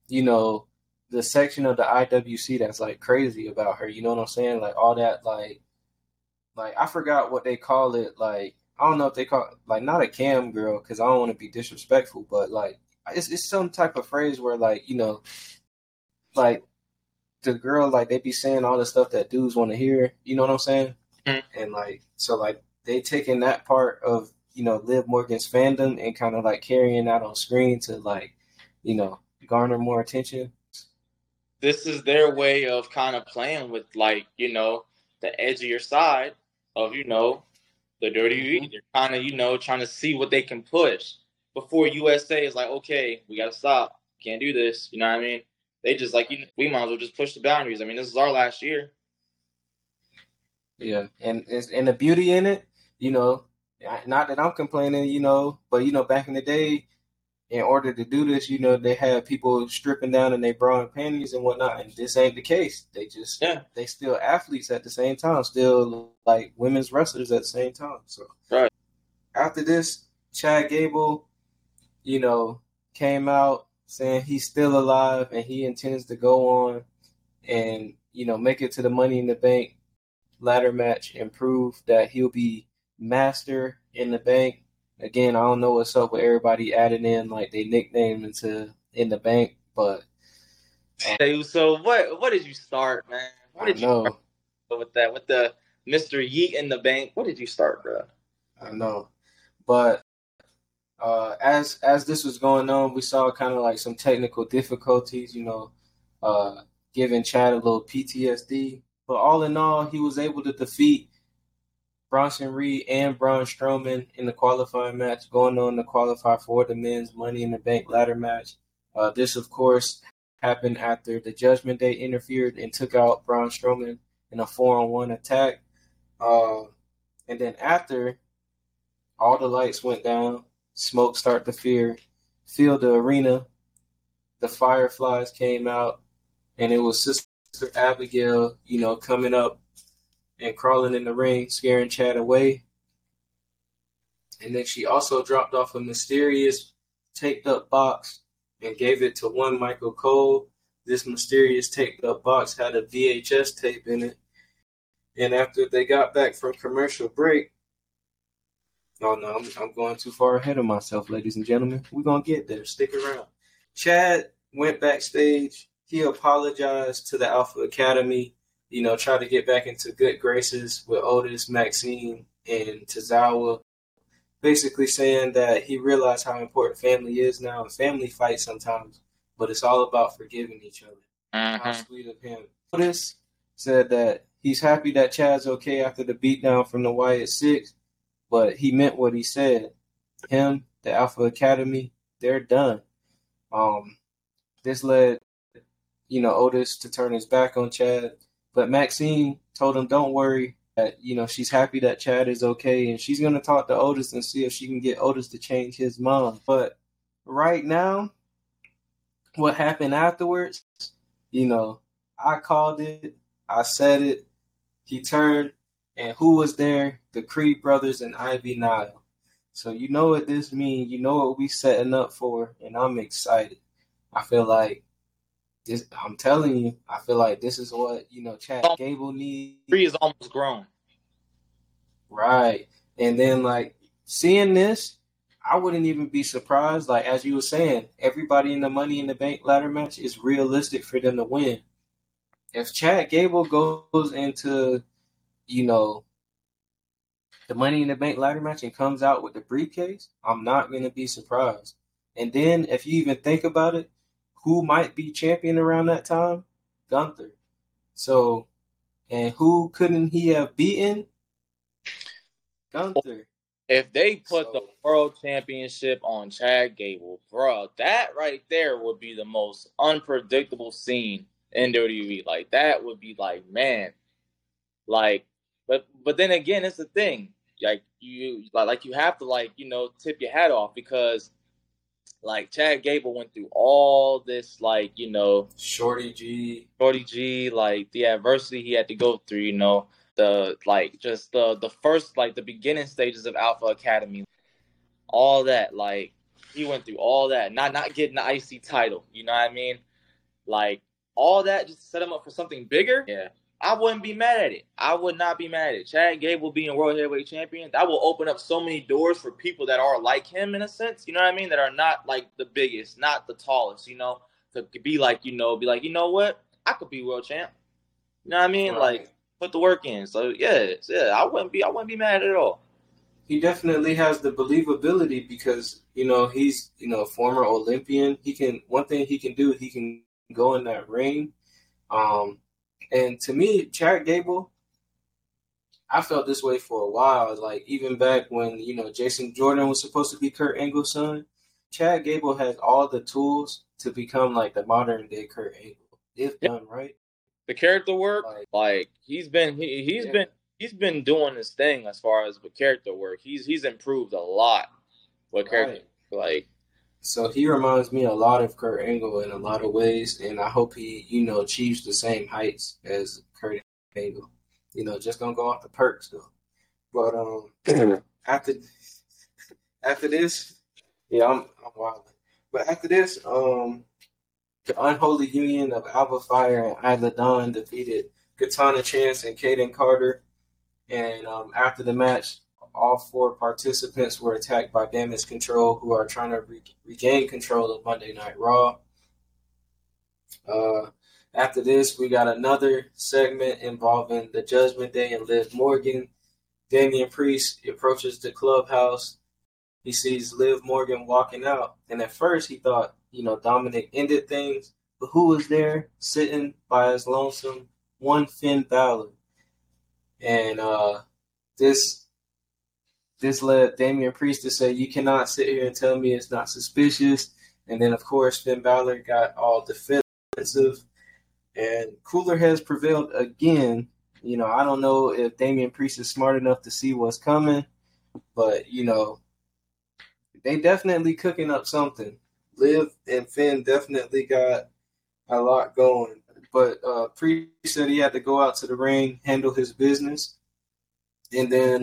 the section of the IWC that's like crazy about her. You know what I'm saying? Like all that, like I forgot what they call it. Like I don't know if they call it, like not a cam girl because I don't want to be disrespectful, but like it's some type of phrase where like like the girl, like they be saying all the stuff that dudes want to hear. You know what I'm saying? Mm-hmm. And like so like they taking that part of Liv Morgan's fandom and kind of like carrying that on screen to like garner more attention. This is their way of kind of playing with like the edgier side of the WWE. They're kind of trying to see what they can push before USA is like, okay, we gotta stop, can't do this. You know what I mean? They just like we might as well just push the boundaries. I mean, this is our last year. Yeah, and the beauty in it, not that I'm complaining, but back in the day, in order to do this, they had people stripping down in their bra and panties and whatnot, and this ain't the case. They just they still athletes at the same time, still like women's wrestlers at the same time. So right after this, Chad Gable, came out saying he's still alive and he intends to go on and make it to the Money in the Bank ladder match and prove that he'll be master in the bank. Again, I don't know what's up with everybody adding in like they nickname into in the bank, but so what did you start, man? What did you start with that? With the Mr. Yeet in the bank? What did you start, bro? I know. But as this was going on, we saw kind of like some technical difficulties, giving Chad a little PTSD. But all in all, he was able to defeat Bronson Reed and Braun Strowman in the qualifying match, going on to qualify for the men's Money in the Bank ladder match. This, of course, happened after the Judgment Day interfered and took out Braun Strowman in a 4-on-1 attack. And then after, all the lights went down, smoke started to fill the arena. The Fireflies came out, and it was Sister Abigail, coming up and crawling in the ring, scaring Chad away. And then she also dropped off a mysterious taped-up box and gave it to one Michael Cole. This mysterious taped-up box had a VHS tape in it. And after they got back from commercial break, I'm going too far ahead of myself, ladies and gentlemen. We're going to get there. Stick around. Chad went backstage. He apologized to the Alpha Academy, tried to get back into good graces with Otis, Maxine, and Tozawa, basically saying that he realized how important family is now, and family fights sometimes, but it's all about forgiving each other. How sweet of him. Otis said that he's happy that Chad's okay after the beatdown from the Wyatt Six, but he meant what he said. Him, the Alpha Academy, they're done. This led Otis to turn his back on Chad. But Maxine told him, don't worry, that, she's happy that Chad is okay, and she's going to talk to Otis and see if she can get Otis to change his mind. But right now, what happened afterwards, I called it, I said it, he turned, and who was there? The Creed brothers and Ivy Nile. So you know what this means, you know what we setting up for, and I'm excited. I feel like this, I'm telling you, I feel like this is what, Chad Gable needs. Creed is almost grown. Right. And then, seeing this, I wouldn't even be surprised. Like, as you were saying, everybody in the Money in the Bank ladder match is realistic for them to win. If Chad Gable goes into, the Money in the Bank ladder match and comes out with the briefcase, I'm not going to be surprised. And then, if you even think about it, who might be champion around that time? Gunther. So, and who couldn't he have beaten? Gunther. If they put the world championship on Chad Gable, bro, that right there would be the most unpredictable scene in WWE. Like, that would be man. But then again, it's the thing. You have to tip your hat off, because Chad Gable went through all this, Shorty G, the adversity he had to go through, the first, the beginning stages of Alpha Academy, all that, he went through all that, not getting the IC title, you know what I mean? All that just to set him up for something bigger. Yeah. I wouldn't be mad at it. I would not be mad at it. Chad Gable being World Heavyweight Champion, that will open up so many doors for people that are like him, in a sense, you know what I mean? That are not the biggest, not the tallest, to be you know what? I could be world champ. You know what I mean? Right. Put the work in. So yeah, I wouldn't be mad at all. He definitely has the believability because, he's, former Olympian. One thing he can do, he can go in that ring. And to me, Chad Gable, I felt this way for a while. Even back when, Jason Jordan was supposed to be Kurt Angle's son, Chad Gable has all the tools to become the modern day Kurt Angle, if done right. The character work, he's been doing his thing as far as with character work. He's improved a lot with character. So he reminds me a lot of Kurt Angle in a lot of ways, and I hope he, achieves the same heights as Kurt Angle. Just gonna go off the perks though. But after this, yeah, I'm wild. But after this, the unholy union of Alba Fire and Isla Dawn defeated Katana Chance and Kaden Carter. And after the match, all 4 participants were attacked by Damage Control, who are trying to regain control of Monday Night Raw. After this, we got another segment involving the Judgment Day and Liv Morgan. Damian Priest approaches the clubhouse. He sees Liv Morgan walking out. And at first, he thought, Dominic ended things. But who was there sitting by his lonesome? One Finn Balor. And this led Damian Priest to say, you cannot sit here and tell me it's not suspicious. And then, of course, Finn Balor got all defensive. And cooler heads prevailed again. I don't know if Damian Priest is smart enough to see what's coming. But, they definitely cooking up something. Liv and Finn definitely got a lot going. But Priest said he had to go out to the ring, handle his business. And then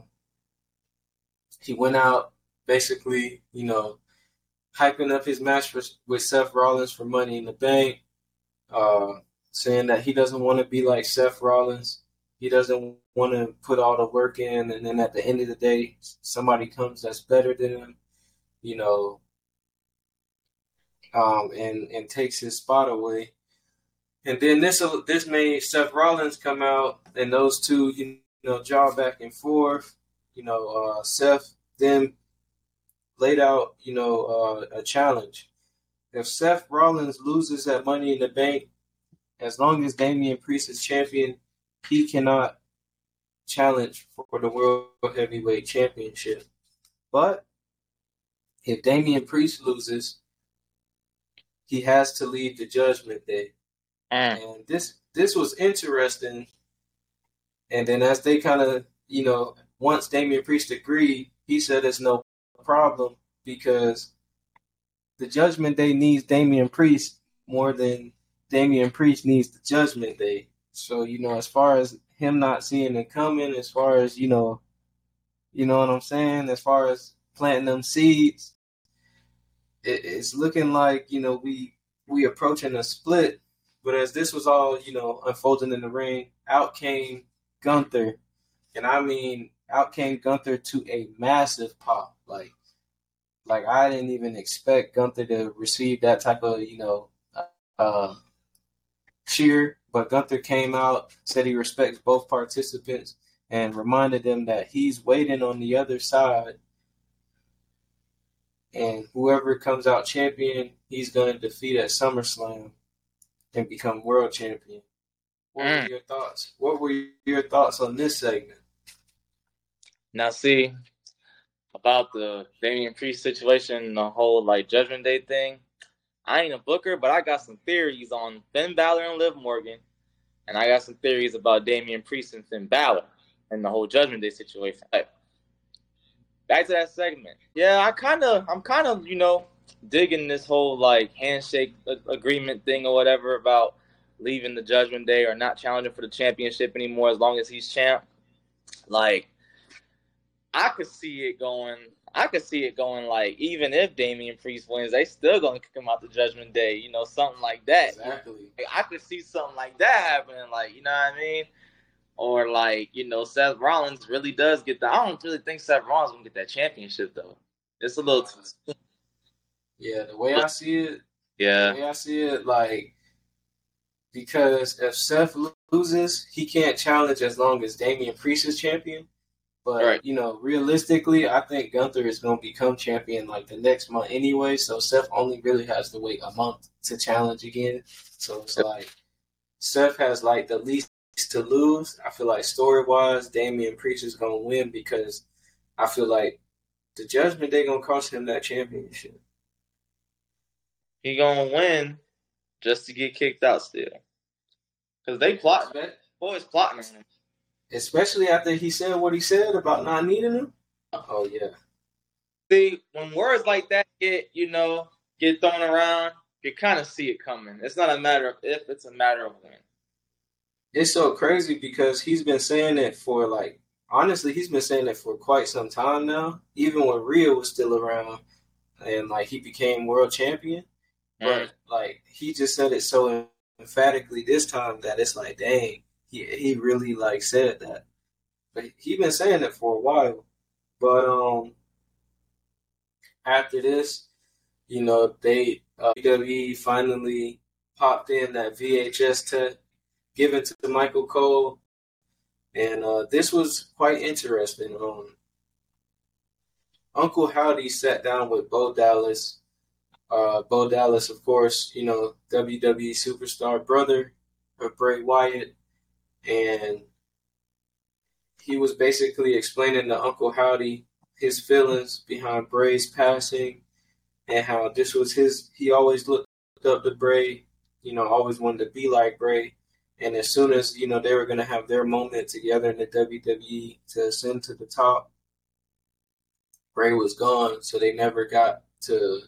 he went out basically, hyping up his match with Seth Rollins for Money in the Bank, saying that he doesn't want to be like Seth Rollins. He doesn't want to put all the work in, and then at the end of the day, somebody comes that's better than him, and takes his spot away. And then this made Seth Rollins come out, and those two, jaw back and forth. Seth then laid out, a challenge. If Seth Rollins loses at Money in the Bank, as long as Damian Priest is champion, he cannot challenge for the World Heavyweight Championship. But if Damian Priest loses, he has to leave the Judgment Day. And this was interesting. And then as they kind of, once Damian Priest agreed, he said it's no problem because the Judgment Day needs Damian Priest more than Damian Priest needs the Judgment Day. So, as far as him not seeing it coming, as far as, you know what I'm saying? As far as planting them seeds, it's looking like, we approaching a split. But as this was all, unfolding in the ring, out came Gunther. And I mean, out came Gunther to a massive pop. Like I didn't even expect Gunther to receive that type of, cheer. But Gunther came out, said he respects both participants, and reminded them that he's waiting on the other side. And whoever comes out champion, he's going to defeat at SummerSlam and become world champion. What were your thoughts? What were your thoughts on this segment? Now, see, about the Damian Priest situation, the whole Judgment Day thing, I ain't a booker, but I got some theories on Finn Balor and Liv Morgan, and I got some theories about Damian Priest and Finn Balor and the whole Judgment Day situation. Back to that segment. Yeah, I'm kind of, digging this whole handshake agreement thing or whatever about leaving the Judgment Day or not challenging for the championship anymore as long as he's champ. I could see it going even if Damian Priest wins, they still gonna kick him out the Judgment Day, something like that. Exactly. I could see something like that happening, you know what I mean? Or Seth Rollins really does get that. I don't really think Seth Rollins gonna get that championship though. It's a little too. Yeah, the way I see it. Yeah. The way I see it, because if Seth loses, he can't challenge as long as Damian Priest is champion. But, right. Realistically, I think Gunther is going to become champion the next month anyway. So Seth only really has to wait a month to challenge again. So it's Seth has the least to lose. I feel like story-wise, Damian Priest is going to win because I feel like the Judgment Day going to cost him that championship. He going to win just to get kicked out still. Because they plotting. Boys plotting on him. Especially after he said what he said about not needing him. Oh, yeah. See, when words like that get thrown around, you kind of see it coming. It's not a matter of if, it's a matter of when. It's so crazy because he's been saying it for honestly, he's been saying it for quite some time now. Even when Rhea was still around and he became world champion. But he just said it so emphatically this time that it's dang, he really said that. But he been saying it for a while. But after this, they WWE finally popped in that VHS tape given to Michael Cole, and this was quite interesting. Uncle Howdy sat down with Bo Dallas. Bo Dallas, of course, WWE superstar, brother of Bray Wyatt, and he was basically explaining to Uncle Howdy his feelings behind Bray's passing and how this was he always looked up to Bray, always wanted to be like Bray. And as soon as, they were going to have their moment together in the WWE to ascend to the top, Bray was gone. So they never got to,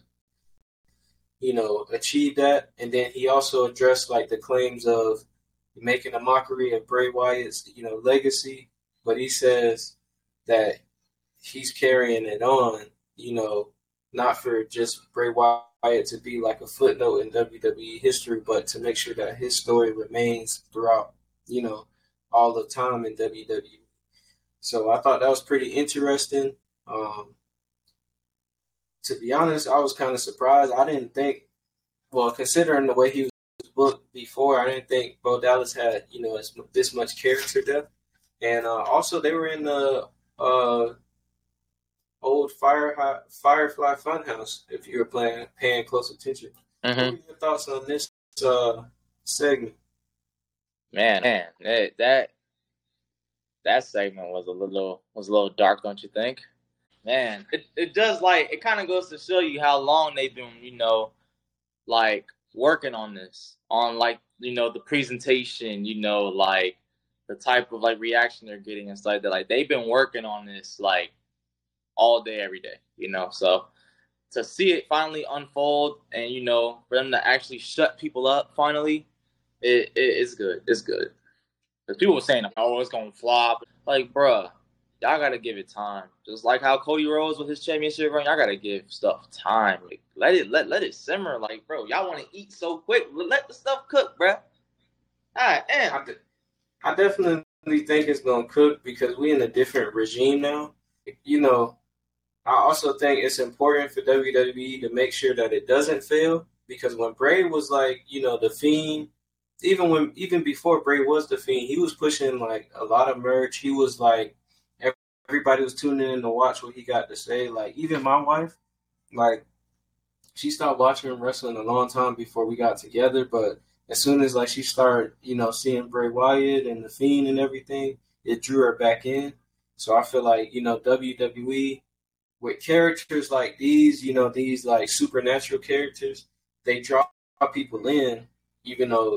achieve that. And then he also addressed the claims of making a mockery of Bray Wyatt's, legacy. But he says that he's carrying it on, not for just Bray Wyatt to be a footnote in WWE history, but to make sure that his story remains throughout, all the time in WWE. So I thought that was pretty interesting. To be honest, I was kind of surprised. I didn't think, considering the way he was booked before, I didn't think Bo Dallas had, this much character depth. And also, they were in the old Firefly Funhouse, if you were paying close attention. Mm-hmm. What are your thoughts on this segment? Man, that segment was a little dark, don't you think? Man, it does it kind of goes to show you how long they've been, working on this, on the presentation, like the type of like reaction they're getting and stuff like that. Like they've been working on this like all day, every day, So to see it finally unfold and for them to actually shut people up finally, it's good. It's good. Because people were saying, "Oh, it's gonna flop." Like, bruh, y'all gotta give it time. Just like how Cody Rhodes with his championship run, y'all gotta give stuff time. Like, let it simmer. Like, bro, y'all want to eat so quick? Let the stuff cook, bruh. All right, and I definitely think it's gonna cook because we in a different regime now. I also think it's important for WWE to make sure that it doesn't fail because when Bray was like, the Fiend. Even before Bray was the Fiend, he was pushing like a lot of merch. He was like everybody was tuning in to watch what he got to say. Like even my wife, like she stopped watching him wrestling a long time before we got together. But as soon as like she started, seeing Bray Wyatt and the Fiend and everything, it drew her back in. So I feel like WWE with characters like these, these like supernatural characters, they draw people in. Even though,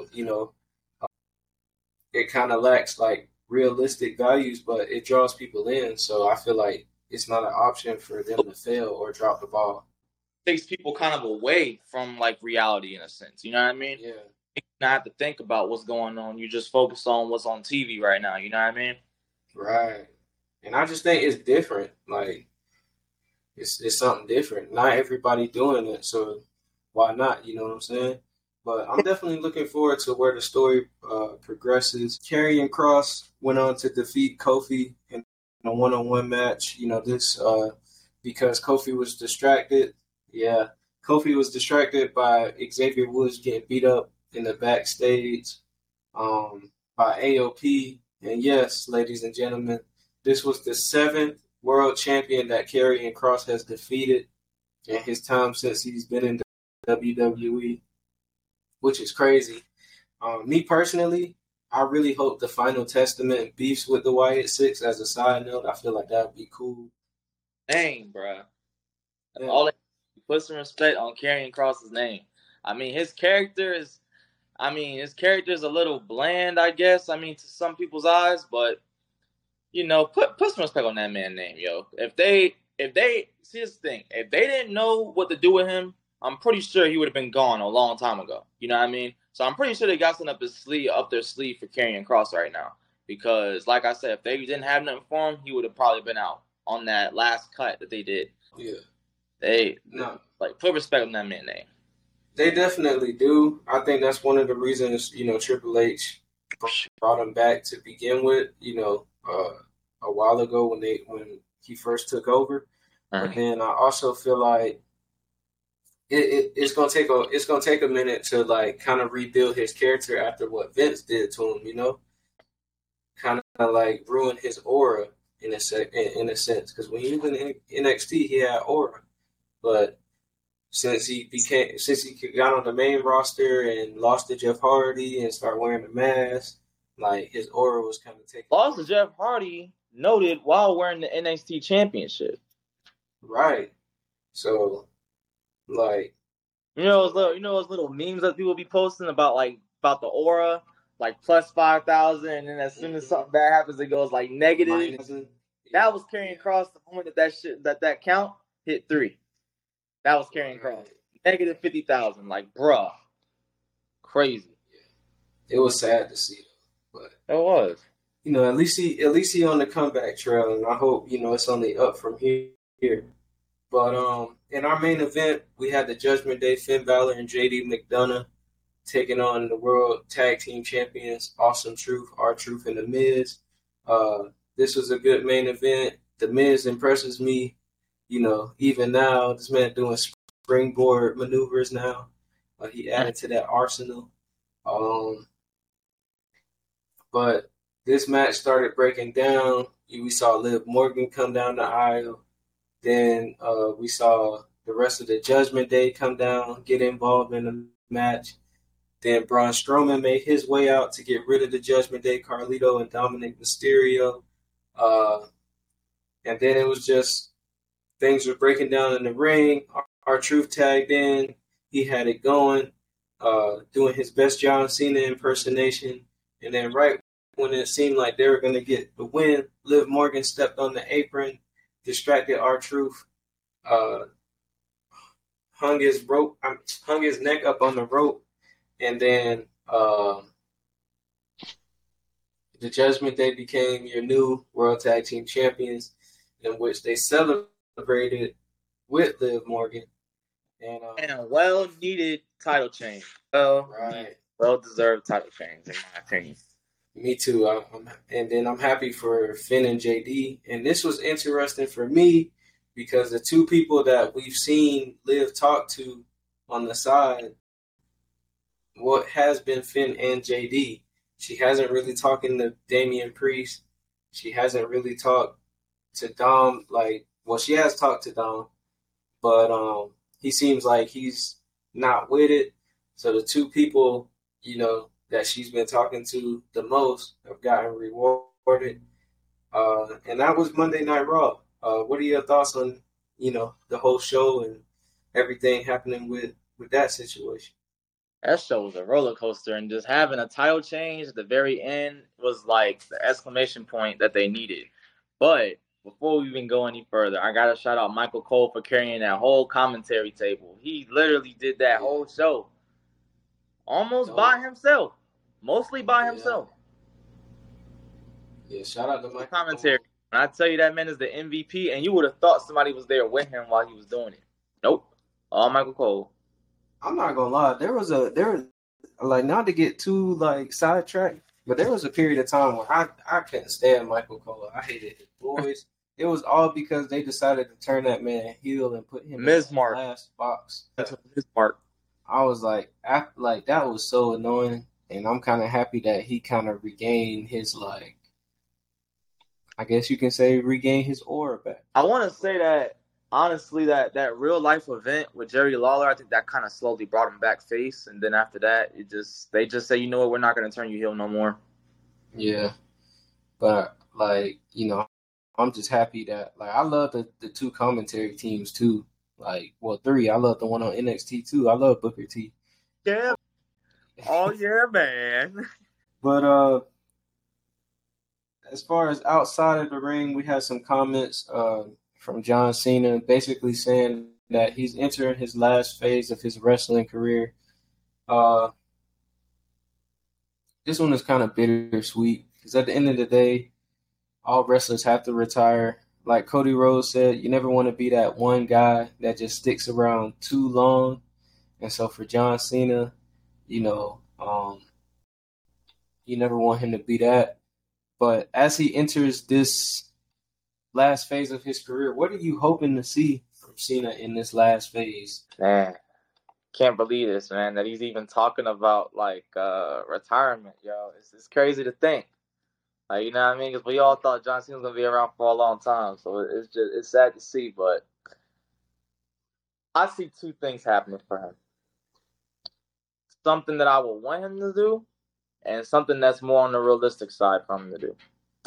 it kind of lacks like realistic values, but it draws people in. So I feel like it's not an option for them to fail or drop the ball. Takes people kind of away from like reality in a sense. You know what I mean? Yeah. You don't have to think about what's going on. You just focus on what's on TV right now. You know what I mean? Right. And I just think it's different. Like it's something different. Not everybody doing it. So why not? You know what I'm saying? But I'm definitely looking forward to where the story progresses. Karrion Kross went on to defeat Kofi in a one-on-one match. This because Kofi was distracted. Yeah, Kofi was distracted by Xavier Woods getting beat up in the backstage by AOP. And yes, ladies and gentlemen, this was the 7th world champion that Karrion Kross has defeated in his time since he's been in WWE. Which is crazy. Me personally, I really hope the Final Testament beefs with the Wyatt Six. As a side note, I feel like that'd be cool. Dang, bro. Yeah. All put some respect on Karrion Kross's name. I mean, his character is a little bland, I guess. I mean, to some people's eyes, but put some respect on that man's name, yo. If they see this thing, if they didn't know what to do with him, I'm pretty sure he would have been gone a long time ago. You know what I mean? So I'm pretty sure they got something up their sleeve for Karrion Kross right now. Because, like I said, if they didn't have nothing for him, he would have probably been out on that last cut that they did. Yeah. Put respect on that man's name. They definitely do. I think that's one of the reasons, Triple H brought him back to begin with, a while ago when he first took over. But then I also feel like it's gonna take a minute to like kind of rebuild his character after what Vince did to him, kind of like ruin his aura in a sense. Because when he was in NXT, he had aura, but since he got on the main roster and lost to Jeff Hardy and started wearing the mask, like his aura was kind of taken. Lost to Jeff Hardy, noted while wearing the NXT Championship. Right. So. Like, those little memes that people be posting about the aura, like plus 5,000, and then as soon as something bad happens, it goes like negative. That was Karrion Kross the moment that count hit 3. That was Karrion Kross. Negative 50,000, like bruh, crazy. It was sad to see, but it was. At least he on the comeback trail, and I hope it's only up from here. But in our main event, we had the Judgment Day, Finn Balor and JD McDonough taking on the World Tag Team Champions, Awesome Truth, R-Truth, and The Miz. This was a good main event. The Miz impresses me, even now. This man doing springboard maneuvers now. He added to that arsenal. But this match started breaking down. We saw Liv Morgan come down the aisle. Then we saw the rest of the Judgment Day come down, get involved in the match. Then Braun Strowman made his way out to get rid of the Judgment Day, Carlito and Dominic Mysterio. And then it was just things were breaking down in the ring. R-Truth tagged in. He had it going. doing his best John Cena impersonation. And then right when it seemed like they were going to get the win, Liv Morgan stepped on the apron, distracted R-Truth, hung his neck up on the rope, and then the Judgment Day became your new World Tag Team Champions, in which they celebrated with Liv Morgan. And a well-needed title change. Well-deserved title change, in my opinion. Me too. And then I'm happy for Finn and JD. And this was interesting for me because the two people that we've seen Liv talk to on the side, what has been Finn and JD. She hasn't really talked to Damian Priest. She hasn't really talked to Dom. She has talked to Dom, but he seems like he's not with it. So the two people, that she's been talking to the most have gotten rewarded. And that was Monday Night Raw. What are your thoughts on, the whole show and everything happening with that situation? That show was a roller coaster, and just having a title change at the very end was like the exclamation point that they needed. But before we even go any further, I got to shout out Michael Cole for carrying that whole commentary table. He literally did that whole show almost by himself, mostly by himself. Yeah, shout out to Michael commentary. Cole. And I tell you, that man is the MVP, and you would have thought somebody was there with him while he was doing it. Nope. All Michael Cole. I'm not gonna lie. There was not to get too sidetracked, but there was a period of time where I couldn't stand Michael Cole. I hated his voice. It was all because they decided to turn that man heel and put him in the last box. That's Ms. Mark. I was like that was so annoying, and I'm kind of happy that he kind of regained his I guess you can say regain his aura back. I want to say that. Honestly, that real life event with Jerry Lawler, I think that kind of slowly brought him back face, and then after that, they just say, you know what, we're not going to turn you heel no more. Yeah, but I'm just happy that I love the two commentary teams too. Three. I love the one on NXT too. I love Booker T. Yeah. Oh yeah, man. But as far as outside of the ring, we had some comments from John Cena, basically saying that he's entering his last phase of his wrestling career. This one is kind of bittersweet because at the end of the day, all wrestlers have to retire. Like Cody Rhodes said, you never want to be that one guy that just sticks around too long. And so for John Cena, you never want him to be that. But as he enters this last phase of his career, what are you hoping to see from Cena in this last phase? Man, can't believe this, man, that he's even talking about retirement, yo. It's crazy to think. You know what I mean? Because we all thought John Cena was going to be around for a long time. So it's sad to see, but I see two things happening for him. Something that I would want him to do, and something that's more on the realistic side for him to do.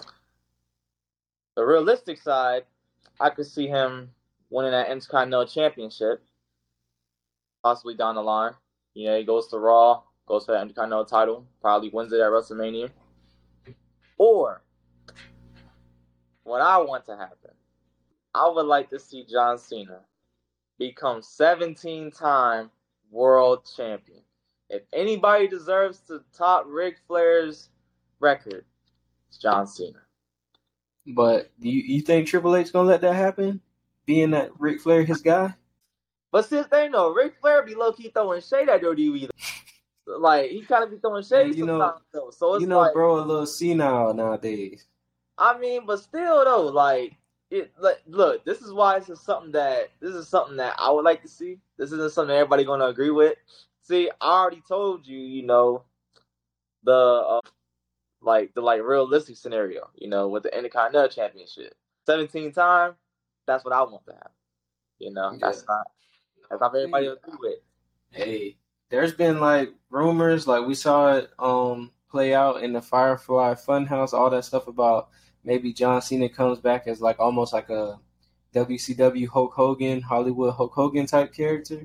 The realistic side, I could see him winning that Intercontinental Championship, possibly down the line. He goes to Raw, goes for that Intercontinental title, probably wins it at WrestleMania. Or, what I want to happen, I would like to see John Cena become 17-time world champion. If anybody deserves to top Ric Flair's record, it's John Cena. But you think Triple H gonna let that happen? Being that Ric Flair his guy? But since they know Ric Flair be low key throwing shade at WWE, he kind of be throwing shade sometimes though. So it's bro, a little senile nowadays. I mean, but still though, look, this is why this is something that I would like to see. This isn't something everybody gonna agree with. See, I already told you, the realistic scenario, with the Intercontinental Championship. 17 times, that's what I want to happen. That's not everybody agree with. Hey, there's been rumors, we saw it play out in the Firefly Funhouse, all that stuff about maybe John Cena comes back as almost like a WCW Hulk Hogan, Hollywood Hulk Hogan type character.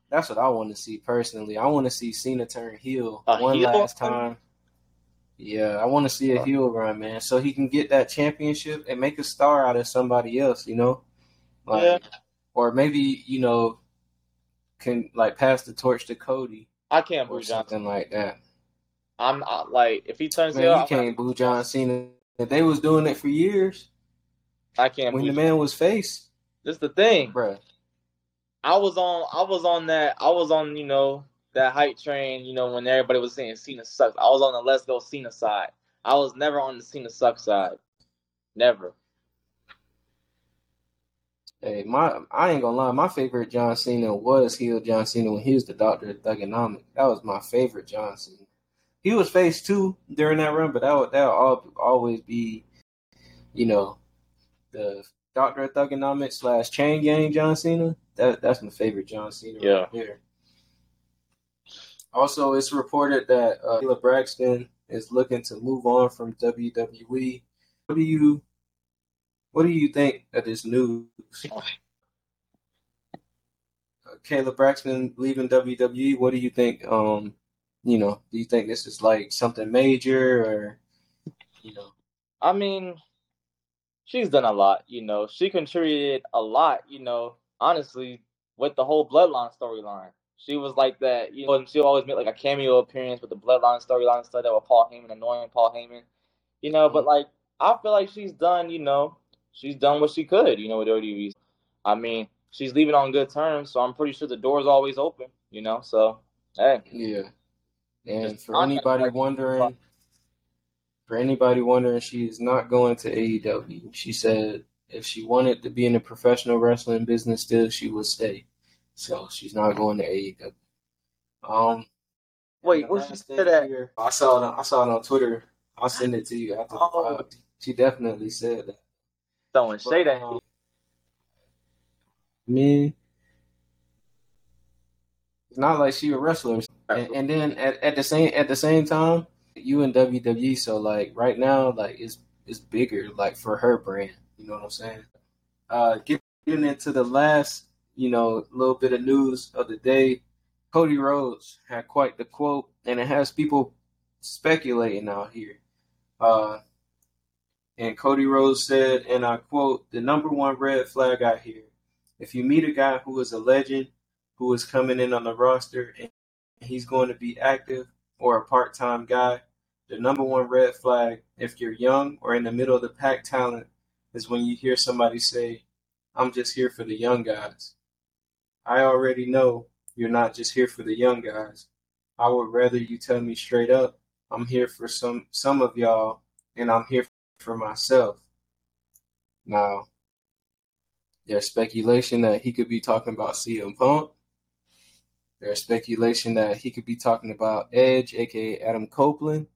That's what I want to see personally. I want to see Cena turn heel one heel last run? time. Yeah, I want to see a heel run, man, so he can get that championship and make a star out of somebody else, Like, or maybe, can like pass the torch to Cody I can't or boo John. something like that. I'm like, if he turns heel, Man, you can't boo John Cena. If they was doing it for years, I can't. when boo the man was face, This is the thing. bruh. I was on that hype train, when everybody was saying Cena sucks. I was on the let's go Cena side. I was never on the Cena sucks side. Never. Hey, I ain't gonna lie, my favorite John Cena was heel John Cena when he was the Doctor of Thugonomics. That was my favorite John Cena. He was face too during that run, but that'll always be, the Doctor of Thugonomics / Chain Gang John Cena. That's my favorite John Cena right there. Also, it's reported that Kayla Braxton is looking to move on from WWE. What do you think of this news? Kayla Braxton leaving WWE. What do you think? Do you think this is like something major or? I mean, she's done a lot. She contributed a lot. Honestly, with the whole Bloodline storyline. She was like that, and she always made like a cameo appearance with the Bloodline storyline and stuff that with Paul Heyman, annoying Paul Heyman. But like I feel like she's done what she could, with WWE. I mean, she's leaving on good terms, so I'm pretty sure the door's always open, so hey. Yeah. And for anybody wondering, she's not going to AEW. She said if she wanted to be in the professional wrestling business still, she would stay. So she's not going to AEW. Wait, what she said that? I saw it on Twitter. I'll send it to you after the pod. She definitely said that. Throwing shade at you. Me. It's not like she a wrestler. And then at the same time, you in WWE, so like right now, like it's bigger like for her brand. You know what I'm saying? Getting into the last, little bit of news of the day, Cody Rhodes had quite the quote, and it has people speculating out here. And Cody Rhodes said, and I quote, "The number one red flag out here. If you meet a guy who is a legend, who is coming in on the roster, and he's going to be active or a part-time guy, the number one red flag, if you're young or in the middle of the pack talent, is when you hear somebody say, 'I'm just here for the young guys.' I already know you're not just here for the young guys. I would rather you tell me straight up, I'm here for some of y'all, and I'm here for myself." Now, there's speculation that he could be talking about CM Punk. There's speculation that he could be talking about Edge, aka Adam Copeland.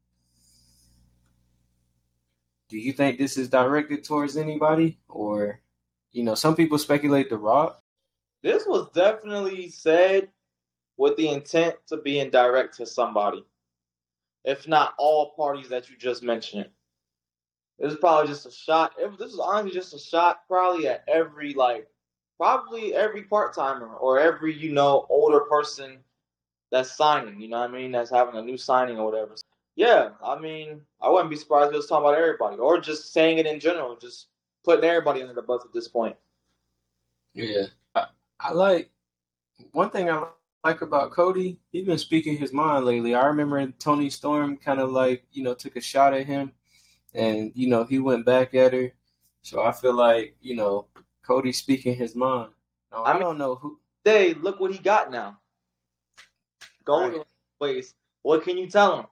Do you think this is directed towards anybody? Or, some people speculate The Rock. This was definitely said with the intent to be indirect to somebody. If not all parties that you just mentioned. It was probably just a shot. This was honestly just a shot probably at every part-timer or every, older person that's signing, that's having a new signing or whatever. Yeah, I wouldn't be surprised if it was talking about everybody or just saying it in general, just putting everybody under the bus at this point. Yeah. I like, one thing I like about Cody, he's been speaking his mind lately. I remember Tony Storm kind of like, took a shot at him and, he went back at her. So I feel like, Cody's speaking his mind. Now, I don't know who. Hey, look what he got now. Golden ways. What can you tell him?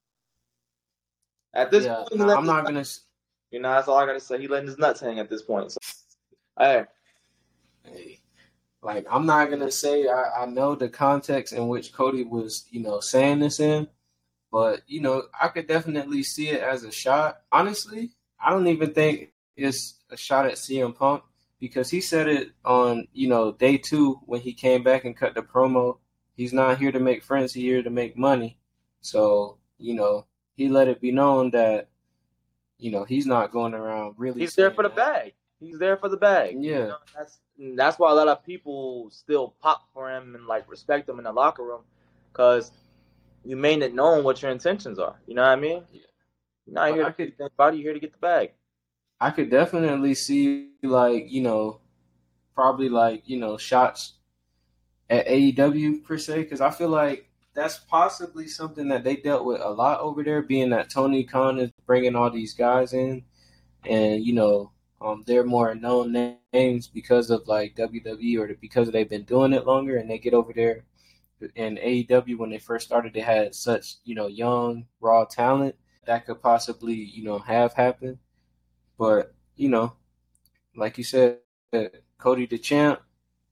At this point, I'm not going to. That's all I got to say. He letting his nuts hang at this point. So, hey. Like, I'm not going to say I know the context in which Cody was, saying this in. But, I could definitely see it as a shot. Honestly, I don't even think it's a shot at CM Punk because he said it on, day 2 when he came back and cut the promo. He's not here to make friends. He's here to make money. So, he let it be known that, he's not going around really. He's there for the bag. He's there for the bag. Yeah. You know, that's why a lot of people still pop for him and like respect him in the locker room, because you made it known what your intentions are. You know what I mean? Yeah. You're not here to get the body. You're here to get the bag. I could definitely see, like, you know, probably like, you know, shots at AEW per se, because I feel like that's possibly something that they dealt with a lot over there, being that Tony Khan is bringing all these guys in, and, you know, they're more known names because of like WWE or because they've been doing it longer, and they get over there. And AEW, when they first started, they had such, you know, young, raw talent that could possibly, you know, have happened. But, you know, like you said, Cody the Champ,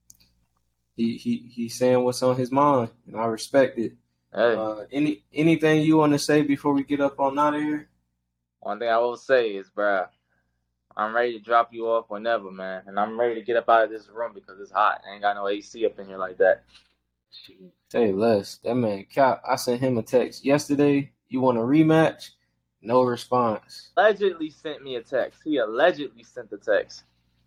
he's saying what's on his mind, and I respect it. Hey. Anything you want to say before we get up on out of here? One thing I will say is, bruh, I'm ready to drop you off whenever, man. And I'm ready to get up out of this room because it's hot. I ain't got no AC up in here like that. Say less. That man Cap, I sent him a text yesterday. You want a rematch? No response. Allegedly sent me a text. He allegedly sent the text.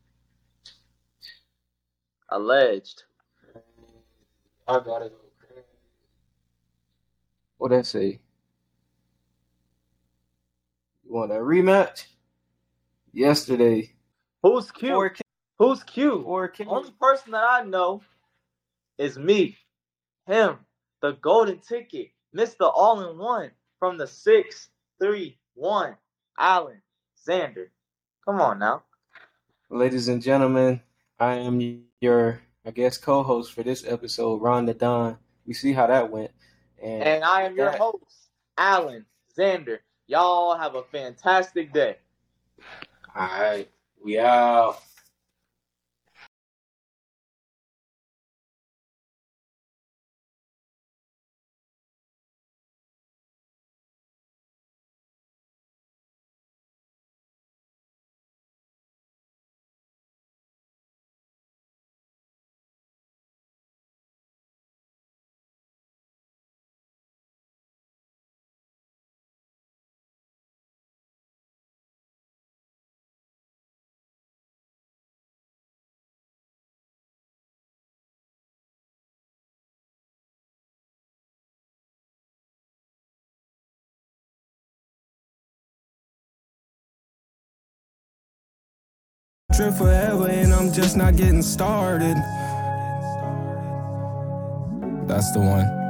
Alleged. I gotta go crazy. What that say? You want a rematch? Yesterday. Who's cute? 4K. Who's cute? 4K. Only person that I know is me. Him. The golden ticket. Mr. All-in-One from the 631. Alan Xander. Come on now. Ladies and gentlemen, I am your, I guess, co-host for this episode, Ron the Don. We see how that went. And I am your host, Alan Xander. Y'all have a fantastic day. All right. We out. Trip forever and I'm just not getting started. That's the one.